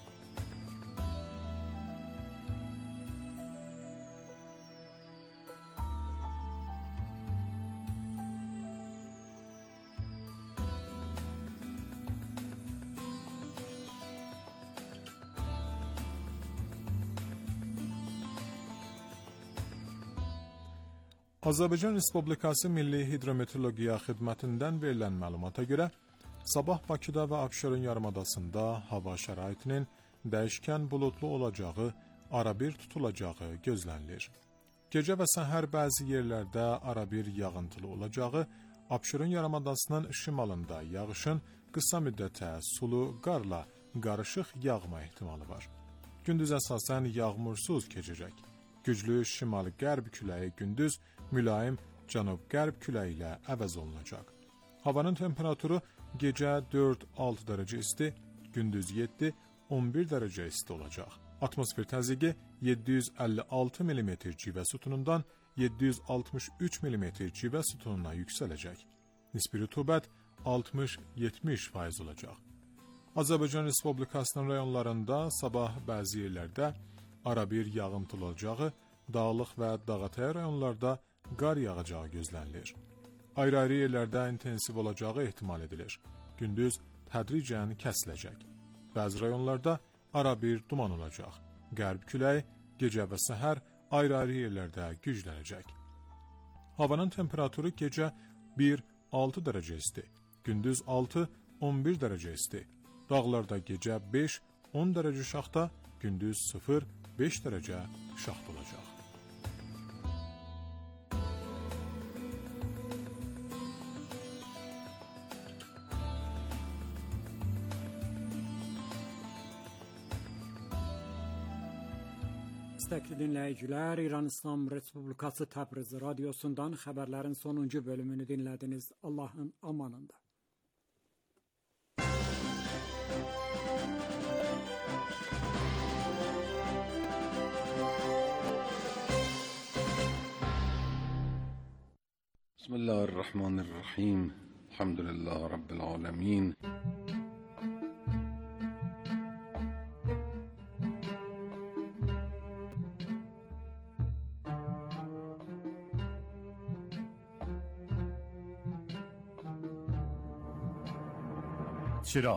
Azərbaycan Respublikası Milli Hidrometeorologiya Xidmətindən verilən məlumata görə, sabah Bakıda və Abşeron yarımadasında hava şəraitinin dəyişkən bulutlu olacağı, arabir tutulacağı gözlənilir. Gecə və səhər bəzi yerlərdə arabir yağıntılı olacağı, Abşeron yarımadasının şimalında yağışın qısa müddətə sulu qarla qarışıq yağma ehtimalı var. Gündüz əsasən yağmursuz keçəcək. Güclü şimal-qərb küləyi gündüz mülayim cənub-qərb küləyi ilə əvəz olunacaq. Havanın temperaturu gecə dörd altı dərəcə isti, gündüz yeddi on bir dərəcə isti olacaq. Atmosfer təzyiqi yeddi yüz əlli altı millimetr civə sütunundan yeddi yüz altmış üç millimetr civə sütununa yüksələcək. Nisbi rütubət altmış yetmiş faiz olacaq. Azərbaycan Respublikasının rayonlarında sabah bəzi yerlərdə arabir yağıntılı olacağı, dağlıq və dağətəyi rayonlarda qar yağacağı gözlənilir. Ayrı-ayrı yerlərdə intensiv olacağı ehtimal edilir. Gündüz tədricən kəsiləcək. Bəzi rayonlarda arabir duman olacaq. Qərb küləyi gecə və səhər ayrı-ayrı yerlərdə güclənəcək. Havanın temperaturu gecə bir altı dərəcə isti, gündüz altı on bir dərəcə isti. Dağlarda gecə beş on dərəcə şaxta, gündüz sıfır beş dərəcə şaxta olacaq. İstəkli dinləyicilər, İran İslam Respublikası Təbriz radiosundan xəbərlərin sonuncu bölümünü dinlədiniz. Allahın amanında. Bismillahirrahmanirrahim. Elhamdülillah Rabbil alemin. چراغ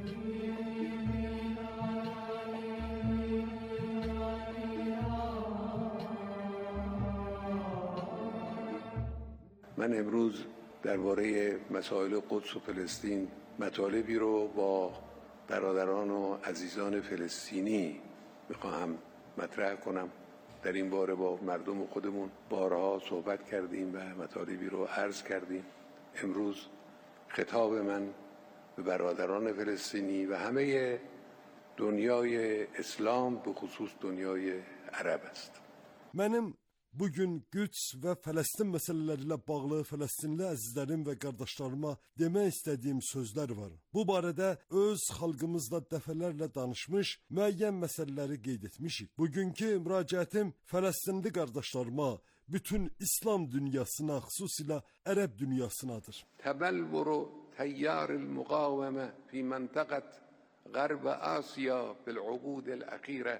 من امروز درباره مسائل قدس و فلسطین مطالبی رو با برادران و عزیزان فلسطینی میخواهم مطرح کنم. در این باره با مردم خودمون بارها صحبت کردیم و مطالبی رو عرض کردیم. امروز خطاب من به برادران فلسطینی و همه دنیای اسلام به خصوص دنیای عرب است. Mənim bugün Qüds və Fələstin məsələləri ilə bağlı Fələstinli əzizlərim və qardaşlarıma demək istədiyim sözlər var. Bu barədə öz xalqımızla dəfələrlə danışmış, müəyyən məsələləri qeyd etmişik. Bugünkü müraciətim Fələstinli qardaşlarıma, bütün İslam dünyasına, xüsusilə Ərəb dünyasınadır. تبلور تيار المقاومة في منطقة غرب آسيا في العقود الأخيرة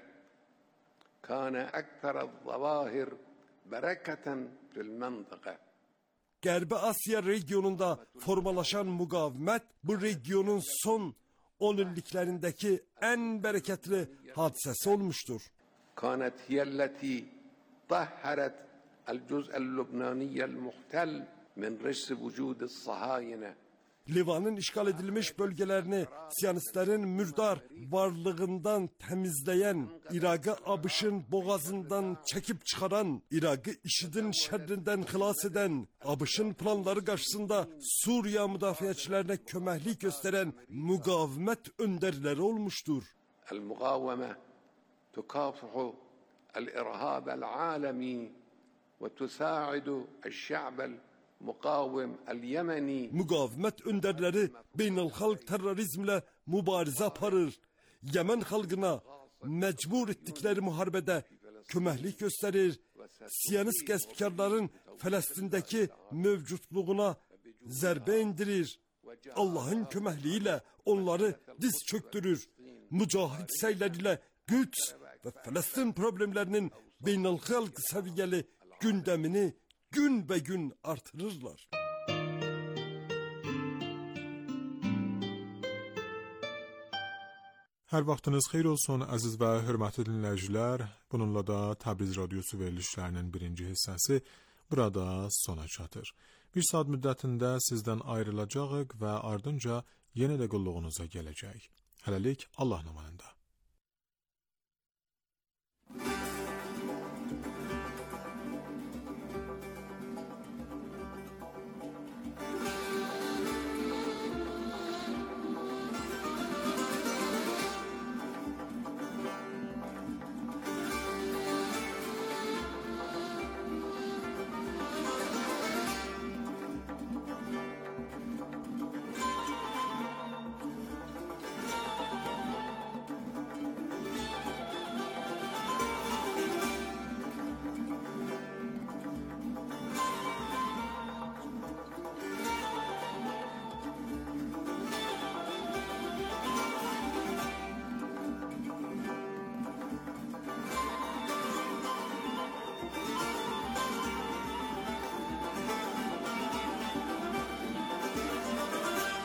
كان أكثر الظواهر بركة في المنطقة. Qərbi Asiya regionunda formalaşan müqavimət bu regionun son on illiklərindəki ən bərəkətli hadisəsi olmuşdur. كانت هي التي طهرت الجزء اللبناني المحتل من رجس وجود الصهاينة. Livanın işgal edilmiş bölgələrini Siyonistlərin mürdar varlığından təmizləyən, İraqı ABŞ-ın boğazından çəkib çıxaran, İraqı IŞİD'in şərrindən xilas edən, ABŞ-ın planları qarşısında Suriya müdafiəçilərinə köməklik göstərən müqavimət öndərləri olmuşdur. المقاومة تكافح الإرهاب العالمي وتساعد الشعب مقاوم اليمني. Müqavimət öndərləri beynəlxalq terrorizmlə mübarizə aparır. Yemen xalqına məcbur etdikləri müharibədə köməklik göstərir. Siyonist qəsbkarların Fələstindəki mövcudluğuna zərbə endirir. Allahın köməkliyi ilə onları diz çöktürür. Mücahid səyləri ilə Qüds və Fələstin problemlərinin beynəlxalq səviyyəli gündəmini gün və gün artırırlar. Hər vaxtınız xeyir olsun, əziz və hörmətli dinləyicilər. Bununla da Təbriz Radiosu verilişlərinin birinci hissəsi burada sona çatır. Bir saat müddətində sizdən ayrılacağıq və ardınca yenə də qulluğunuza gələcək. Hələlik Allah amanında.